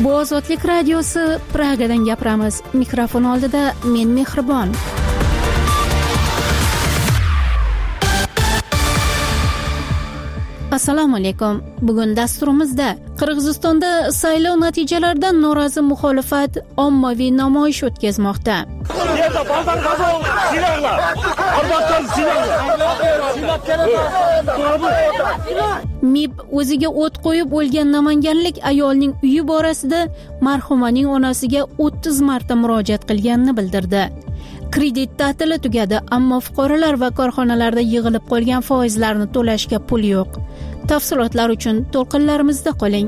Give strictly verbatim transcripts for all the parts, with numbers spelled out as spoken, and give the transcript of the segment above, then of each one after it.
Bu Ozodlik radiosi, Pragadan gapiramiz. Mikrofon oldida men Mehribon. Assalomu alaykum. Bugun dasturimizda Qirg'izistonda saylov natijalaridan norozi muxolifat ommaviy namoyish o'tkazmoqda. MIB o'ziga o't qo'yib o'lgan namanganlik ayolning uyi borasida marhumaning onasiga o'ttiz marta murojaat qilganini bildirdi. Kredit ta'tili tugadi, ammo fuqarolar va korxonalarda yig'ilib qolgan foizlarni to'lashga pul yo'q. Tafsilotlar uchun to'lqinlarimizda qoling.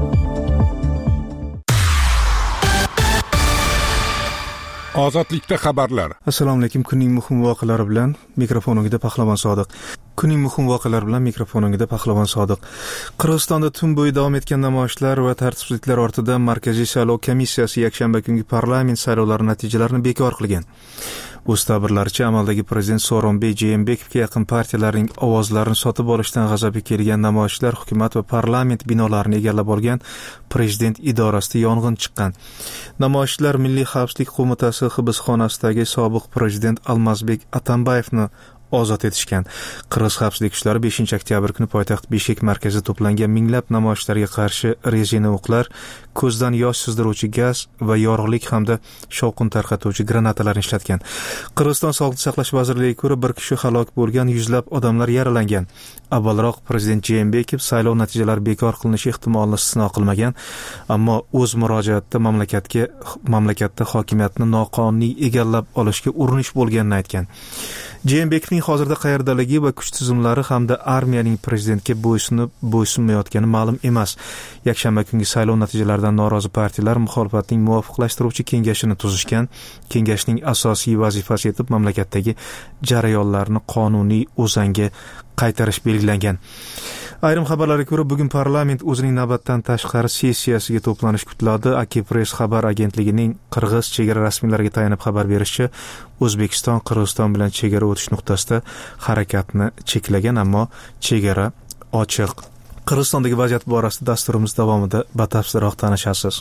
Ozodlikda xabarlar. Assalomu alaykum. Kunning muhim voqealari bilan mikrofoningizda Pahlavon Sodiq. Kunning muhim voqealari bilan mikrofoningizda Pahlavon Sodiq. Qirg'izistonda tun bo'yi davom etgan namoyishlar va tartibsizliklar ortidan Markaziy saylov komissiyasi yakshanba kungi parlament saylovlari natijalarini bekor qilgan. O'z ta'birlaricha, amaldagi prezident Sooronbay Jeenbekovga yaqin partiyalarning ovozlarini sotib olishdan g'azabga kelgan namoyishchilar hukumat va parlament binolarini egallab olgan prezident idorasida yong'in chiqqan. Namoyishchilar Milliy xavfsizlik qo'mitasi hibsxonasidagi sobiq prezident Almazbek Atambayevni ozod etishgan. Qirg'iz xavfsizlik kuchlari beshinchi oktyabr kuni poytaxt Bishkek markazida to'plangan minglab namoyishlarga qarshi rezina o'qlar, ko'zdan yosh sizdiruvchi gaz va yorug'lik hamda shovqin tarqatuvchi granatalarni ishlatgan. Qirg'iziston Sog'liqni saqlash vazirligiga ko'ra bir kishi halok bo'lgan, yuzlab odamlar yaralangan. Avvalroq prezident Jeenbekov saylov natijalari bekor qilinishi ehtimolini istisno qilmagan, ammo o'z murojaatida mamlakatga mamlakatda hokimiyatni noqonuniy egallab olishga urinish bo'lganini aytgan. Jeenbekovning hozirda qayerdaligi va kuch tizimlari hamda armiyaning prezidentga bo'ysunib bo'ysunmayotgani ma'lum emas. Yakshanba kungi saylov natijalaridan norozi partiyalar muxolifatning muvofiqlashtiruvchi kengashini tuzishgan. Kengashning asosiy vazifasi etib mamlakatdagi jarayonlarni qonuniy o'zanga qaytarish belgilangan. Ayrim xabarlarga ko'ra, bugun parlament o'zining navbatdan tashqari sessiyasiga to'planish kutiladi. Akipress xabar agentligining qirg'iz chegara rasmiylariga tayanib xabar berishicha, O'zbekiston Qirg'iziston bilan chegara o'tish nuqtasida harakatni cheklagan, ammo chegara ochiq. Qirg'izistondagi vaziyat borasida dasturimiz davomida batafsilroq tanishasiz.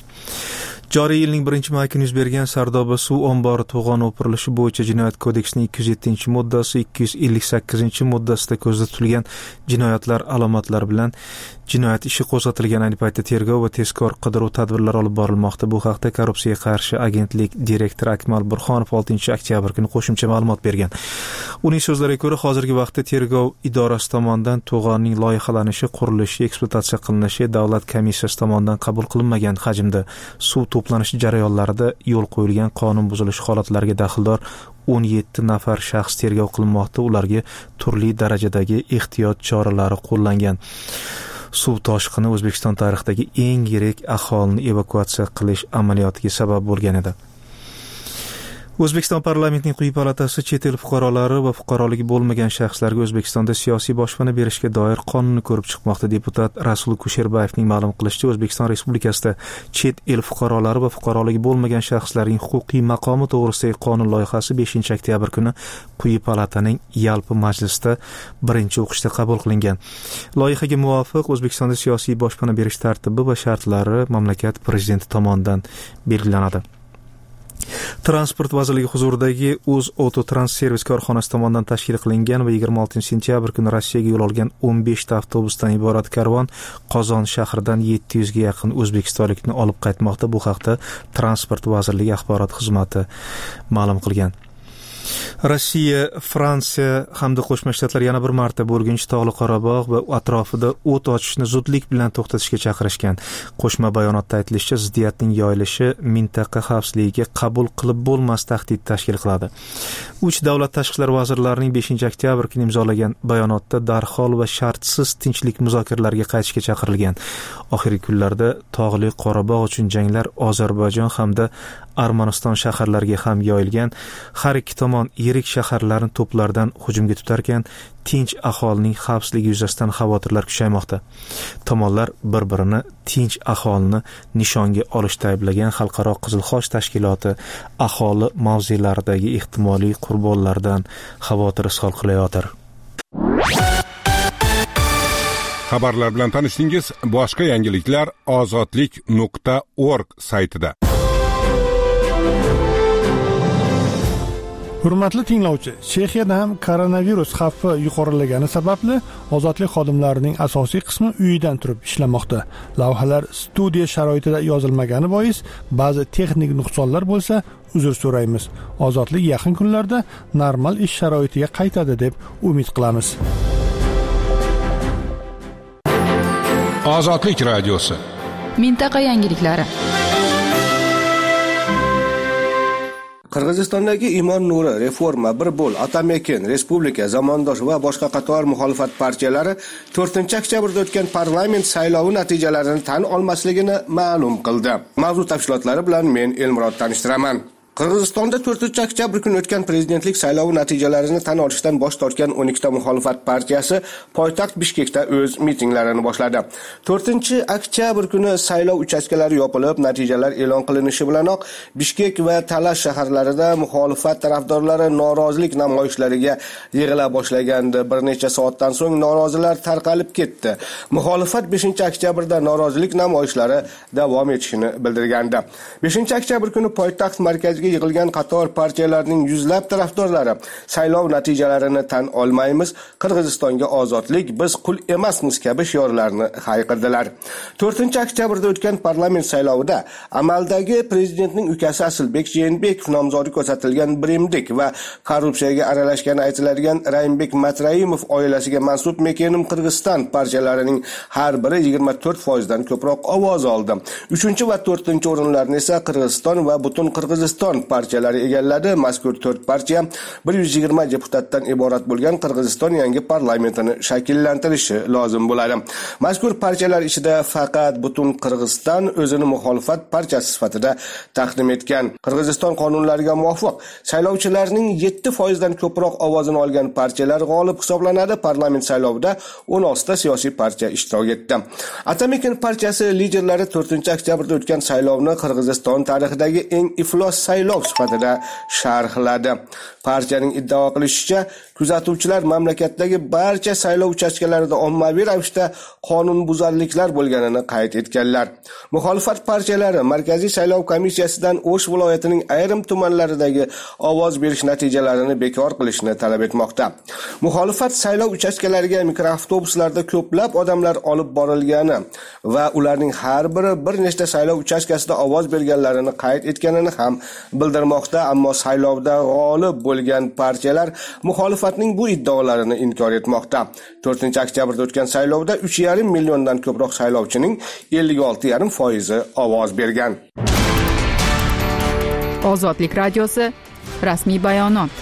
Joriy yilning birinchi may kuni yuz bergan Sardoba suv ombori to'g'oni o'pirilishi bo'yicha Jinoyat kodeksining ikki yuz yettinchi moddasi, ikki yuz ellik sakkizinchi moddasida ko'zda tutilgan jinoyatlar alomatlari bilan jinoyat ishi qo'zg'atilgan. Ayni paytda tergov va tezkor qidiruv tadbirlari olib borilmoqda. Bu haqda Korrupsiyaga qarshi agentlik direktori Akmal Burxonov oltinchi oktyabr kuni qo'shimcha ma'lumot bergan. Uning so'zlariga ko'ra, hozirgi vaqtda tergov idorasi tomonidan to'g'onning loyihalanishi, qurilishi, ekspluatatsiya qilinishi davlat komissiyasi tomonidan qabul qilinmagan hajmda suv to'planish jarayonlarida yo'l qo'yilgan qonun buzilishi holatlariga daxldor o'n yetti nafar shaxs tergov qilinmoqda. Ularga turli darajadagi ehtiyot choralari qo'llangan. Suv toshqini O'zbekiston tarixidagi eng yirik aholini evakuatsiya qilish amaliyotiga sabab bo'lgan edi. O'zbekiston parlamentining quyi palatasi chet el fuqarolari va fuqaroligi bo'lmagan shaxslarga O'zbekistonda siyosiy boshpana berishga doir qonunni ko'rib chiqmoqda. Deputat Rasul Kusherbayevning ma'lum qilishicha, O'zbekiston Respublikasida chet el fuqarolari va fuqaroligi bo'lmagan shaxslarning huquqiy maqomi to'g'risidagi qonun loyihasi beshinchi oktyabr kuni quyi palataning yalpi majlisida birinchi o'qishda qabul qilingan. Loyihaga muvofiq O'zbekistonda siyosiy boshpana berish tartibi va shartlari mamlakat prezidenti tomonidan belgilanadi. Transport vazirligi huzuridagi O'z Auto Trans servis korxonasi tomonidan tashkil qilingan va yigirma oltinchi sentyabr kuni Rossiyaga yo'l olgan o'n beshta avtobusdan iborat karvon Qozon shahridan yetti yuzga yaqin o'zbekistonlikni olib qaytmoqda. Bu haqda Transport vazirligi axborot xizmati ma'lum qilgan. Rossiya, Fransiya hamda Qo'shma Shtatlar yana bir marta bo'lginchi Tog'li Qorabog' va atrofida o't ochishni zudlik bilan to'xtatishga chaqirishgan. Qo'shma bayonotda aytilishicha, ziddiyatning yoyilishi mintaqa xavfsizligiga qabul qilib bo'lmas tahdid tashkil qiladi. Uch davlat tashqi ishlar vazirlarining beshinchi oktyabr kuni imzolagan bayonotda darhol va shartsiz tinchlik muzokaralariga qaytishga chaqirilgan. Oxirgi kunlarda Tog'li Qorabog' uchun janglar Ozarbayjon hamda Armaniston shaharlariga ham yoyilgan. Har ikki tomon yirik shaharlarni to'plardan hujumga tutarkan, tinch aholining xavfsizligi yuzasidan xavotirlar kuchaymoqda. Tomonlar bir-birini tinch aholini nishonga olishda ayblagan. Xalqaro Qizil Xoch tashkiloti aholi mavzelaridagi ehtimoliy qurbonlardan xavotir izhor qilayotir. Xabarlar bilan tanishdingiz. Boshqa yangiliklar ozodlik nuqta org saytida. Hurmatli tinglovchi, Chexiyada ham koronavirus xavfi yuqorilagani sababli ozodlik xodimlarining asosiy qismi uyidan turib ishlamoqda. Lavhalar studiya sharoitida yozilmagani bois ba'zi texnik nuqsonlar bo'lsa, uzr so'raymiz. Ozodlik yaqin kunlarda normal ish sharoitiga qaytadi deb umid qilamiz. Ozodlik radiosi. Mintaqa yangiliklari. Qirg'izistondagi Imon Nuri, Reforma, Bir bo'l, Atamekin, Respublika, Zamondosh va boshqa qator muxolifat partiyalari to'rtinchi oktyabrda o'tgan parlament saylovi natijalarini tan olmasligini ma'lum qildi. Mavzu tafsilotlari bilan men Elmurod tanishtiraman. Qirg'izistonda to'rtinchi oktyabr kuni o'tgan prezidentlik saylovi natijalarini tan olishdan bosh tortgan o'n ikkita muxolifat partiyasi poytaxt Bishkekda o'z mitinglarini boshladi. to'rtinchi oktyabr kuni saylov uchastkalari yopilib, natijalar e'lon qilinishi bilanoq Bishkek va Talash shaharlarida muxolifat tarafdorlari norozilik namoyishlariga yig'ila boshlagandi. Bir necha soatdan so'ng norozilar tarqalib ketdi. Muxolifat beshinchi oktyabrda norozilik namoyishlari davom etishini bildirgandi. beshinchi oktyabr kuni poytaxt markaziga yig'ilgan qator partiyalarning yuzlab tarafdorlari saylov natijalarini tan olmaymiz, Qirg'izistonga ozodlik, biz qul emasmiz kabi shiorlarni hayqirdilar. to'rtinchi oktyabrda o'tgan parlament saylovida amaldagi prezidentning ukasi Asilbek Jeenbekov nomzodi ko'rsatilgan Birimdik va korrupsiyaga aralashgani aytiladigan Raymbek Matraimov oilasiga mansub Mekenim Qirg'iziston partiyalarining har biri yigirma to'rt foiz dan ko'proq ovoz oldi. uchinchi va to'rtinchi o'rinlarni esa Qirg'iziston va butun Qirg'iziston partiyalari egalladi. Mazkur to'rt partiya bir yuz yigirma deputatdan iborat bo'lgan Qirg'iziston yangi parlamentini shakllantirishi lozim bo'ladi. Mazkur partiyalar ichida faqat butun Qirg'iziston o'zini muxolifat partiyasi sifatida taqdim etgan. Qirg'iziston qonunlariga muvofiq saylovchilarning yetti foiz dan ko'proq ovozini olgan partiyalar g'olib hisoblanadi. Parlament saylovida o'n olti siyosiy partiya ishtirok etdi. Atamekin partiyasi liderlari to'rtinchi oktyabrda o'tgan saylovni Qirg'iziston tarixidagi eng iflos saylov sifatida sharhladi. Partiyaning iddao qilishicha, kuzatuvchilar mamlakatdagi barcha saylov uchastkalarida ommaviy ravishda qonunbuzarliklar bo'lganini qayd etganlar. Muxolifat partiyalari Markaziy saylov komissiyasidan O'sh viloyatining ayrim tumanlaridagi ovoz berish natijalarini bekor qilishni talab etmoqda. Muxolifat saylov uchastkalariga mikroavtobuslarda ko'plab odamlar olib borilgani va ularning har biri bir nechta saylov uchastkasida ovoz berganlarini qayd etganini ham bildirmoqda, ammo saylovda g'olib bo'lgan partiyalar muxolifatning bu iddaolarini inkor etmoqda. to'rtinchi oktyabrda o'tgan saylovda uch yarim milliondan ko'proq saylovchining ellik olti yarim foizi ovoz bergan. Ozodlik radiosi rasmiy bayonot.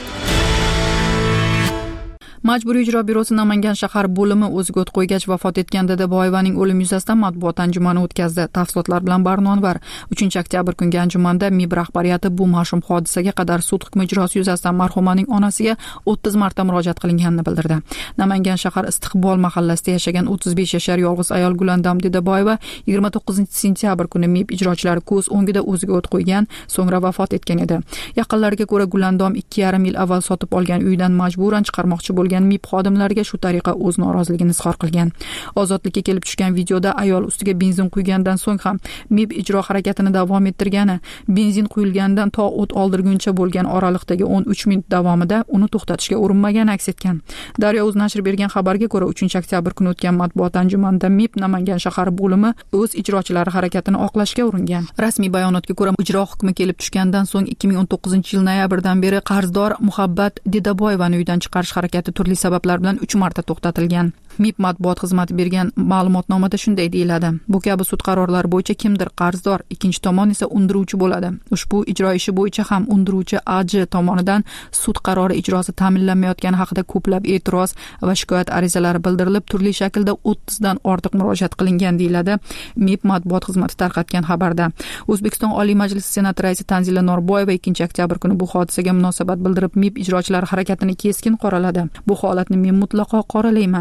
Majburiy ijro byurosi Namangan shahar bo'limi o'ziga o't qo'ygach vafot etgan Dadaboyevaning o'limi yuzasidan matbuot anjumani o'tkazdi. Tafsilotlar bilan Barnonvar. uchinchi oktyabr kungi anjumanda M I B rahbariyati bu mash'um hodisaga qadar sud hukmi ijrosi yuzasidan marhumaning onasiga o'ttiz marta murojaat qilinganini bildirdi. Namangan shahar Istiqbol mahallasida yashagan o'ttiz besh yashar yolg'iz ayol Gulandam Dadaboyeva yigirma to'qqizinchi sentyabr kuni M I B ijrochilari ko'z o'ngida o'ziga o't qo'ygan, so'ngra vafot etgan edi. Yaqinlariga ko'ra Gulandam ikki yarim yil avval sotib olgan uyidan majburan chiqarmoqchi bo'lgan M I B xodimlariga shu tariqa o'z noroziligini izhor qilgan. Ozodlikka kelib tushgan videoda ayol ustiga benzin quygandan so'ng ham M I B ijro harakatini davom ettirgani, benzin quyilgandan to o't oldirguncha bo'lgan oraliqdagi o'n uch minut davomida uni to'xtatishga urinmagani aks etgan. Daryo.uz nashri bergan xabarga ko'ra uchinchi oktyabr kuni o'tgan matbuot anjumanida M I B Namangan shahar bo'limi o'z ijrochilari harakatini oqlashga uringan. Rasmiy bayonotga ko'ra ijro hukmi kelib tushgandan so'ng ikki ming o'n to'qqizinchi yil noyabrdan beri qarzdor Muhabbat Dadaboyevani uydan chiqarish harakati turli sabablar bilan uch marta to'xtatilgan. M I B matbuot xizmati bergan ma'lumotnomada shunday deyiladi: bu kabi sud qarorlari bo'yicha kimdir qarzdor, ikkinchi tomon esa undiruvchi bo'ladi. Ushbu ijro ishi bo'yicha ham undiruvchi A J tomonidan sud qarori ijrosi ta'minlanmayotgani haqida ko'plab e'tiroz va shikoyat arizalari bildirilib, turli shaklda o'ttiz dan ortiq murojaat qilingan deyiladi M I B matbuot xizmati tarqatgan xabarda. O'zbekiston Oliy Majlisi Senat raisi Tanzila Norboyeva ikkinchi oktyabr kuni bu hodisaga munosabat bildirib, M I B ijrochilari harakatini keskin qoraladi. Bu holatni men mutlaqo qoralayman.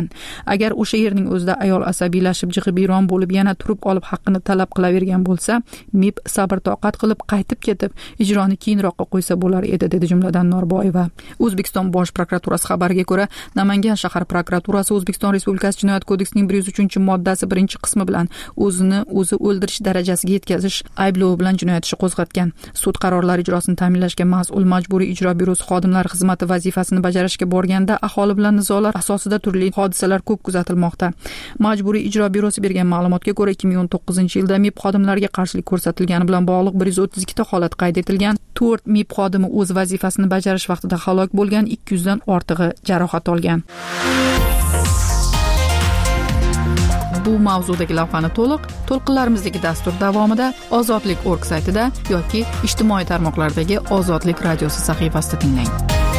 Agar o'sha yerning o'zida ayol asabiylashib jig'ibiyron bo'lib yana turib olib haqqini talab qilavergan bo'lsa, M I B sabr toqat qilib qaytib ketib ijroni keyinroqqa qo'ysa bo'lar edi, dedi jumladan Norboyeva. O'zbekiston bosh prokuraturasi xabariga ko'ra, Namangan shahar prokuraturasi O'zbekiston Respublikasi Jinoyat kodeksining bir yuz uchinchi moddasi birinchi qismi bilan o'zini o'zi o'ldirish darajasiga yetkazish ayblovi bilan jinoyat ishi qo'zg'atgan. Sud qarorlari ijrosini ta'minlashga mas'ul Majburiy ijro byurosi xodimlari xizmati vazifasini bajarishga borganda aholi bilan nizolar asosida turli hodisalar ko'p kuzatilmoqda. Majburiy ijro byurosi bergan ma'lumotga ko'ra, ikki ming o'n to'qqizinchi yilda M I B xodimlariga qarshilik ko'rsatilgani bilan bog'liq bir yuz o'ttiz ikkita holat qayd etilgan. to'rt M I B xodimi o'z vazifasini bajarish vaqtida halok bo'lgan, ikki yuz dan ortig'i jarohat olgan. Bu mavzudagi lavhani to'liq to'lqinlarimizdagi dastur davomida ozodlik точка org saytida yoki ijtimoiy tarmoqlardagi Ozodlik radiosi sahifasida tinglang.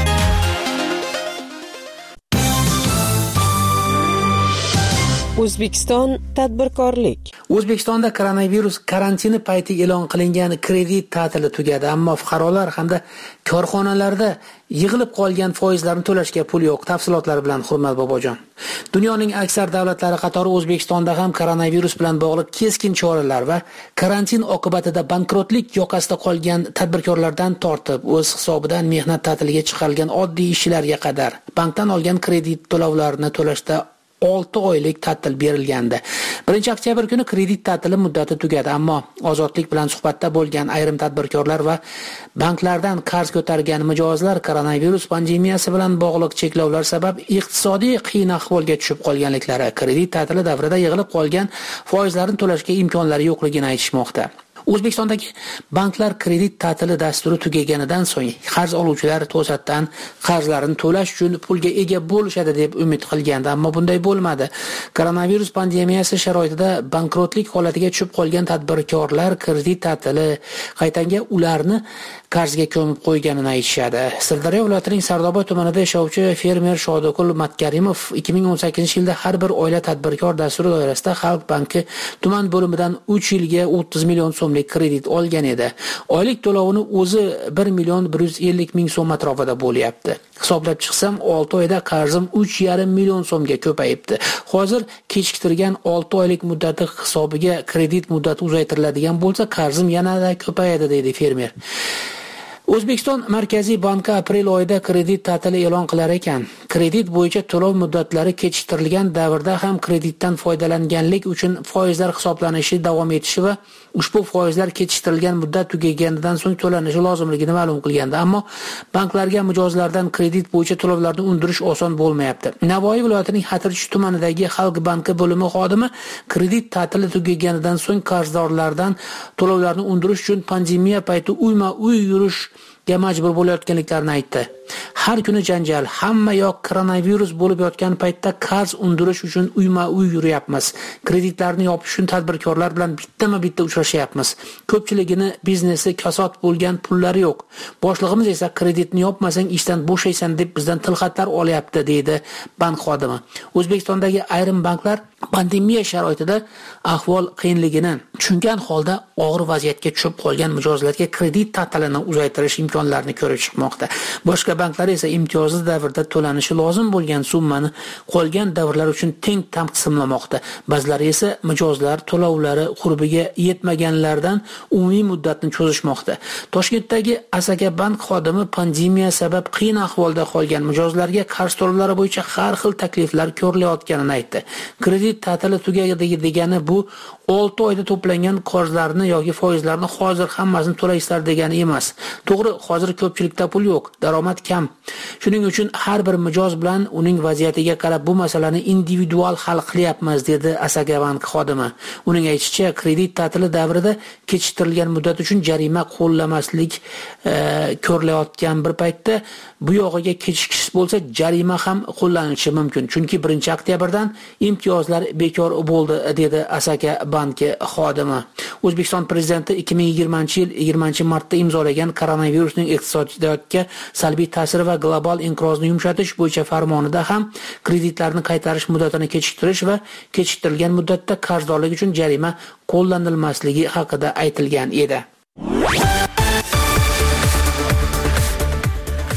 O'zbekiston tadbirkorlik. O'zbekistonda koronavirus karantini payti e'lon qilingan kredit ta'tili tugadi, ammo fuqarolar hamda korxonalarda yig'ilib qolgan foizlarni to'lashga pul yo'q. Tafsilotlar bilan Hurmat Bobojon. Dunyoning aksar davlatlari qatori O'zbekistonda ham koronavirus bilan bog'liq keskin choralar va karantin oqibatida bankrotlik yoqasida qolgan tadbirkorlardan tortib, o'z hisobidan mehnat ta'tiliga chiqarilgan oddiy ishchilarga qadar bankdan olgan kredit to'lovlarini to'lashda olti oylik ta'til berilgandi. birinchi oktyabr kuni kredit ta'tili muddati tugadi, ammo Ozodlik bilan suhbatda bo'lgan ayrim tadbirkorlar va banklardan qarz ko'targan mijozlar koronavirus pandemiyasi bilan bog'liq cheklovlar sabab iqtisodiy qiyin ahvolga tushib qolganliklari, kredit ta'tili davrida yig'ilib qolgan foizlarni to'lashga imkonlari yo'qligini aytishmoqda. O'zbekistondagi banklar kredit ta'tili dasturi tugaganidan so'ng qarz oluvchilar to'satdan qarzlarini to'lash uchun pulga ega bo'lishadi deb umid qilgandi, ammo bunday bo'lmadi. Koronavirus pandemiyasi sharoitida bankrotlik holatiga tushib qolgan tadbirkorlar kredit ta'tili qaytanga ularni qarzga ko'mib qo'yganini aytishadi. Sirdaryo viloyatining Sardoba tumanida yashovchi fermer Shodokul Matkarimov ikki ming o'n sakkizinchi yilda har bir oila tadbirkor dasturi doirasida Xalq banki tuman bo'limidan uch yilga o'ttiz million so'mlik kredit olgan edi. Oylik to'lovini o'zi bir million bir yuz ellik ming so'm atrofida bo'lyapti. Hisoblab chiqsam olti oyda qarzim uch yarim million so'mga ko'payibdi. Hozir kechiktirgan olti oylik muddati hisobiga kredit muddati uzaytiriladigan bo'lsa, qarzim yanada ko'payadi, deydi fermer. O'zbekiston Markaziy banki aprel oyida kredit ta'tili e'lon qilar ekan. Kredit bo'yicha to'lov muddatlari kechiktirilgan davrda ham kreditdan foydalanganlik uchun foizlar hisoblanishi davom etishi va ushbu foizlar kechiktirilgan muddat tugaganidan so'ng to'lanishi lozimligini ma'lum qilgandi. Ammo banklarga mijozlardan kredit bo'yicha to'lovlarni undirish oson bo'lmayapti. Navoiy viloyatining Xatirchi tumanidagi Xalq banki bo'limi xodimi kredit ta'tili tugaganidan so'ng qarzdorlardan to'lovlarni undirish uchun pandemiya payti uyma-uy yurish ga majbur bo'layotganliklarini aytdi. Har kuni janjal, hamma yoq koronavirus bo'lib yotgan paytda qarz undirish uchun uyma-uy yuryapmiz. Kreditlarni yopish uchun tadbirkorlar bilan bittama-bitta uchrashyapmiz. Ko'pchiligini biznesi kasod bo'lgan pullari yo'q. Boshlig'imiz esa kreditni yopmasang ishdan bo'shaysan deb bizdan tilxatlar olyapti, deydi bank xodimi. O'zbekistondagi ayrim banklar pandemiya sharoitida ahvol qiyinligini tushungan holda og'ir vaziyatga tushib qolgan mijozlarga kredit ta'tilini uzaytirish imkonlarini ko'rib chiqmoqda. Boshqa banklar esa imtiyozli davrda to'lanishi lozim bo'lgan summani qolgan davrlar uchun teng taqsimlamoqda. Ba'zilari esa mijozlar to'lovlari qurbiga yetmaganlardan umumiy muddatni cho'zishmoqda. Toshkentdagi Asaka bank xodimi pandemiya sabab qiyin ahvolda qolgan mijozlarga qarz to'lovlari bo'yicha har xil takliflar ko'rilayotganini aytdi. Kredit ta'tili tugadi degani bu olti oyda to'plangan qarzlarni yoki foizlarni hozir hammasini to'laysizlar degani emas. To'g'ri, hozir ko'pchilikda pul yo'q, daromad kam. Shuning uchun har bir mijoz bilan uning vaziyatiga qarab bu masalani individual hal qilyapmiz, dedi Asaka bank xodimi. Uning aytishicha, kredit ta'tili davrida kechiktirilgan muddat uchun jarima qo'llamaslik e, ko'rilayotgan bir paytda bu yog'iga kechikish bo'lsa, jarima ham qo'llanishi mumkin. Chunki birinchi oktyabrdan imtiyozlar bekor bo'ldi, dedi Asaka banki xodimi. O'zbekiston prezidenti ikki ming yigirmanchi yil yigirmanchi martda imzolagan koronavirusning iqtisodiyotga salbiy ta'siri va global inqirozni yumshatish bo'yicha farmonida ham kreditlarni qaytarish muddatini kechiktirish va kechiktirilgan muddatda qarzdorlik uchun jarima qo'llanilmasligi haqida aytilgan edi.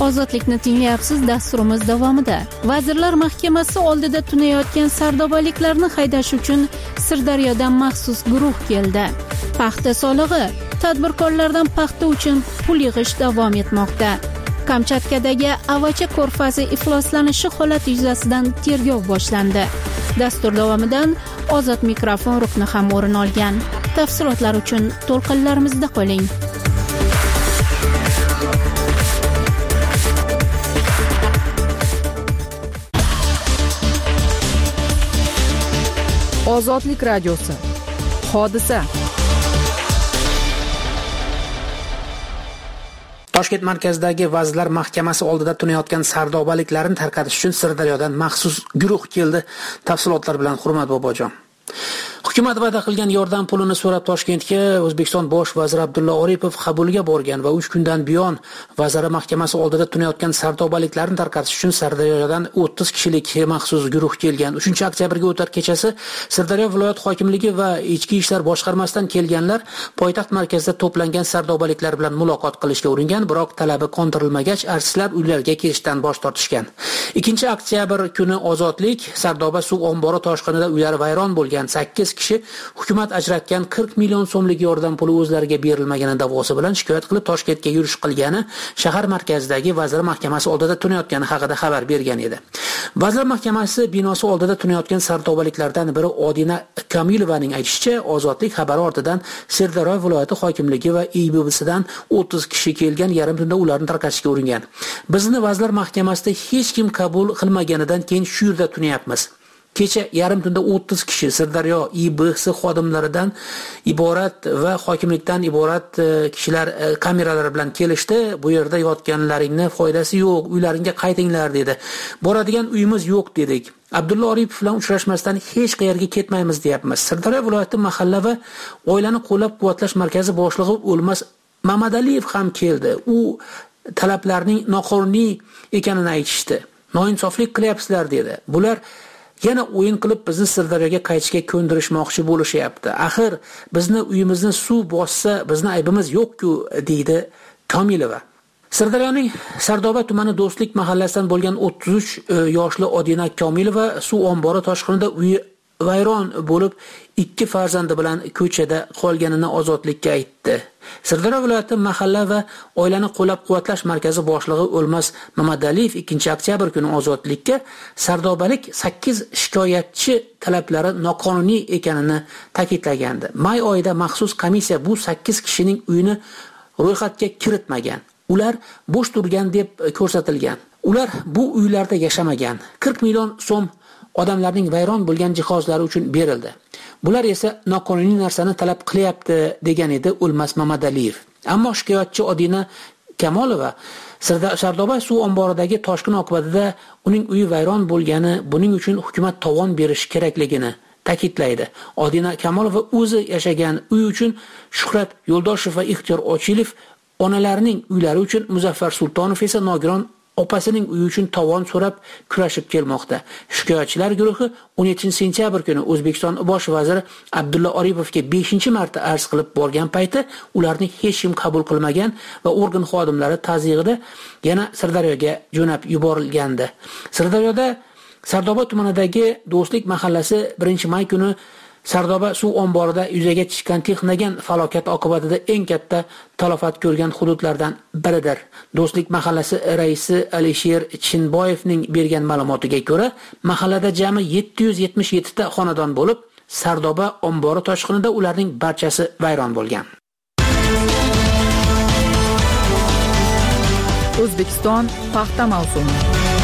Ozodlikni tinglayapsiz. Dasturimiz davomida Vazirlar Mahkamasi oldida tunayotgan sardobaliklarni haydash uchun Sirdaryodan maxsus guruh keldi. Paxta solig'i, tadbirkorlardan paxta uchun pul yig'ish davom etmoqda. Kamchatkadagi Avacha ko'rfazi ifloslanishi holati yuzasidan tergov boshlandi. Dastur davomidan Ozod mikrofon rukni ham o'rin olgan. Tafsilotlar uchun to'lqinlarimizda qoling. Ozodlik radiosi. Hodisa. Toshkent markazidagi Vazirlar Mahkamasi oldida tunayotgan sardobaliklarni tarqatish uchun Sirdaryodan maxsus guruh keldi. Tafsilotlar bilan Hurmat Bobojon. Hukumat va'da qilgan yordam pulini so'rab Toshkentga O'zbekiston bosh vaziri Abdulla Oripov qabulga borgan va uch kundan buyon Vazirlar Mahkamasi oldida tunayotgan sardobaliklarni tarqatish uchun Sirdaryodan o'ttiz kishilik maxsus guruh kelgan. uchinchi oktyabrga o'tar kechasi Sirdaryo viloyat hokimligi va Ichki ishlar boshqarmasidan kelganlar poytaxt markazida to'plangan sardobaliklar bilan muloqot qilishga uringan, biroq talabi qondirilmagach, artistlar uylariga kelishdan bosh tortishgan. ikkinchi oktyabr kuni Ozodlik Sardoba suv ombori toshqinida uylari vayron bo'lgan sakkiz kishi hukumat ajratgan qirq million so'mlik yordam puli o'zlariga berilmagani da'vosi bilan shikoyat qilib Toshkentga yurish qilgani shahar markazidagi Vazirlar Mahkamasi oldida tunayotgani haqida xabar bergan edi. Vazirlar Mahkamasi binosi oldida tunayotgan sardobaliklardan biri Odina Kamilovaning aytishicha, Ozodlik xabari ortidan Sirdaryo viloyati hokimligi va I B B'sidan o'ttiz kishi kelgan, yarim tunda ularni tarqatishga uringan. Bizni Vazirlar Mahkamasida hech kim qabul qilmaganidan keyin shu yerda tunayapmiz. Kecha yarim tunda o'ttiz kishi Sirdaryo I B S xodimlaridan iborat va hokimlikdan iborat kishilar kameralar bilan kelishdi. Bu yerda yotganlaringni foydasi yo'q, uylaringga qaytinglar dedi. Boradigan uyimiz yo'q dedik. Abdulla Oripov bilan uchrashmasdan hech qayerga ketmaymiz deyapmiz. Sirdaryo viloyati mahalla va oilani qo'llab-quvvatlash markazi boshlig'i O'lmas Mamadaliyev ham keldi. U talablarning noqonuniy ekanini aytishdi. Noinsoflik qilyapsizlar dedi. Bular yana o'yin qilib bizni Sirdaryoga qaytishga ko'ndirishmoqchi bo'lishyapti. Axir bizni uyimizni suv bossa, bizni aybimiz yo'q-ku, deydi Komilova. Sirdaryoning Sardoba tumani Do'stlik mahallasidan bo'lgan o'ttiz uch yoshli Odina Komilova suv ombori toshqinida uyi vayron bo'lib ikki farzandi bilan ko'chada qolganini Ozodlikka aytdi. Sirdaryo viloyati mahalla va oilani qo'llab-quvvatlash markazi boshlig'i O'lmas Mamadaliyev ikkinchi oktyabr kuni Ozodlikka sardobalik sakkiz shikoyatchi talablari noqonuniy ekanini ta'kidlagandi. May oyida maxsus komissiya bu sakkiz kishining uyini ro'yxatga kiritmagan. Ular bo'sh turgan deb ko'rsatilgan. Ular bu uylarda yashamagan. qirq million so'm odamlarning vayron bo'lgan jihozlari uchun berildi. Bular esa noqonuniy narsani talab qilyapti, degan edi O'lmas Mamadaliyev. Ammo shikoyatchi Odina Kamolova Sardoba suv omboridagi toshqin oqibatida uning uyi vayron bo'lgani, buning uchun hukumat tovon berish kerakligini ta'kidlaydi. Odina Kamolova o'zi yashagan uy uchun Shuhrat Yo'ldoshev va Ixtiyor Ochilov onalarining uylari uchun Muzaffar Sultonov esa Nogiron opasining uyi uchun tovon so'rab kurashib kelmoqda. Shikoyatchilar guruhi o'n yettinchi sentyabr kuni O'zbekiston bosh vaziri Abdulla Oripovga beshinchi marta arz qilib borgan payti ularni hech kim qabul qilmagan va organ xodimlari tazyiqida yana Sirdaryoga jo'nab yuborilgandi. Sirdaryoda Sardoba tumanidagi Do'stlik mahallasi birinchi may kuni Sardoba suv omborida yuzaga chiqqan texnogen falokat oqibatida eng katta talafot ko'rgan hududlardan biridir. Do'stlik mahallasi raisi Alisher Chinboyevning bergan ma'lumotiga ko'ra, mahallada jami yetti yuz yetmish yetti ta xonadon bo'lib, Sardoba ombori toshqinida ularning barchasi vayron bo'lgan. O'zbekiston paxta mavsumi.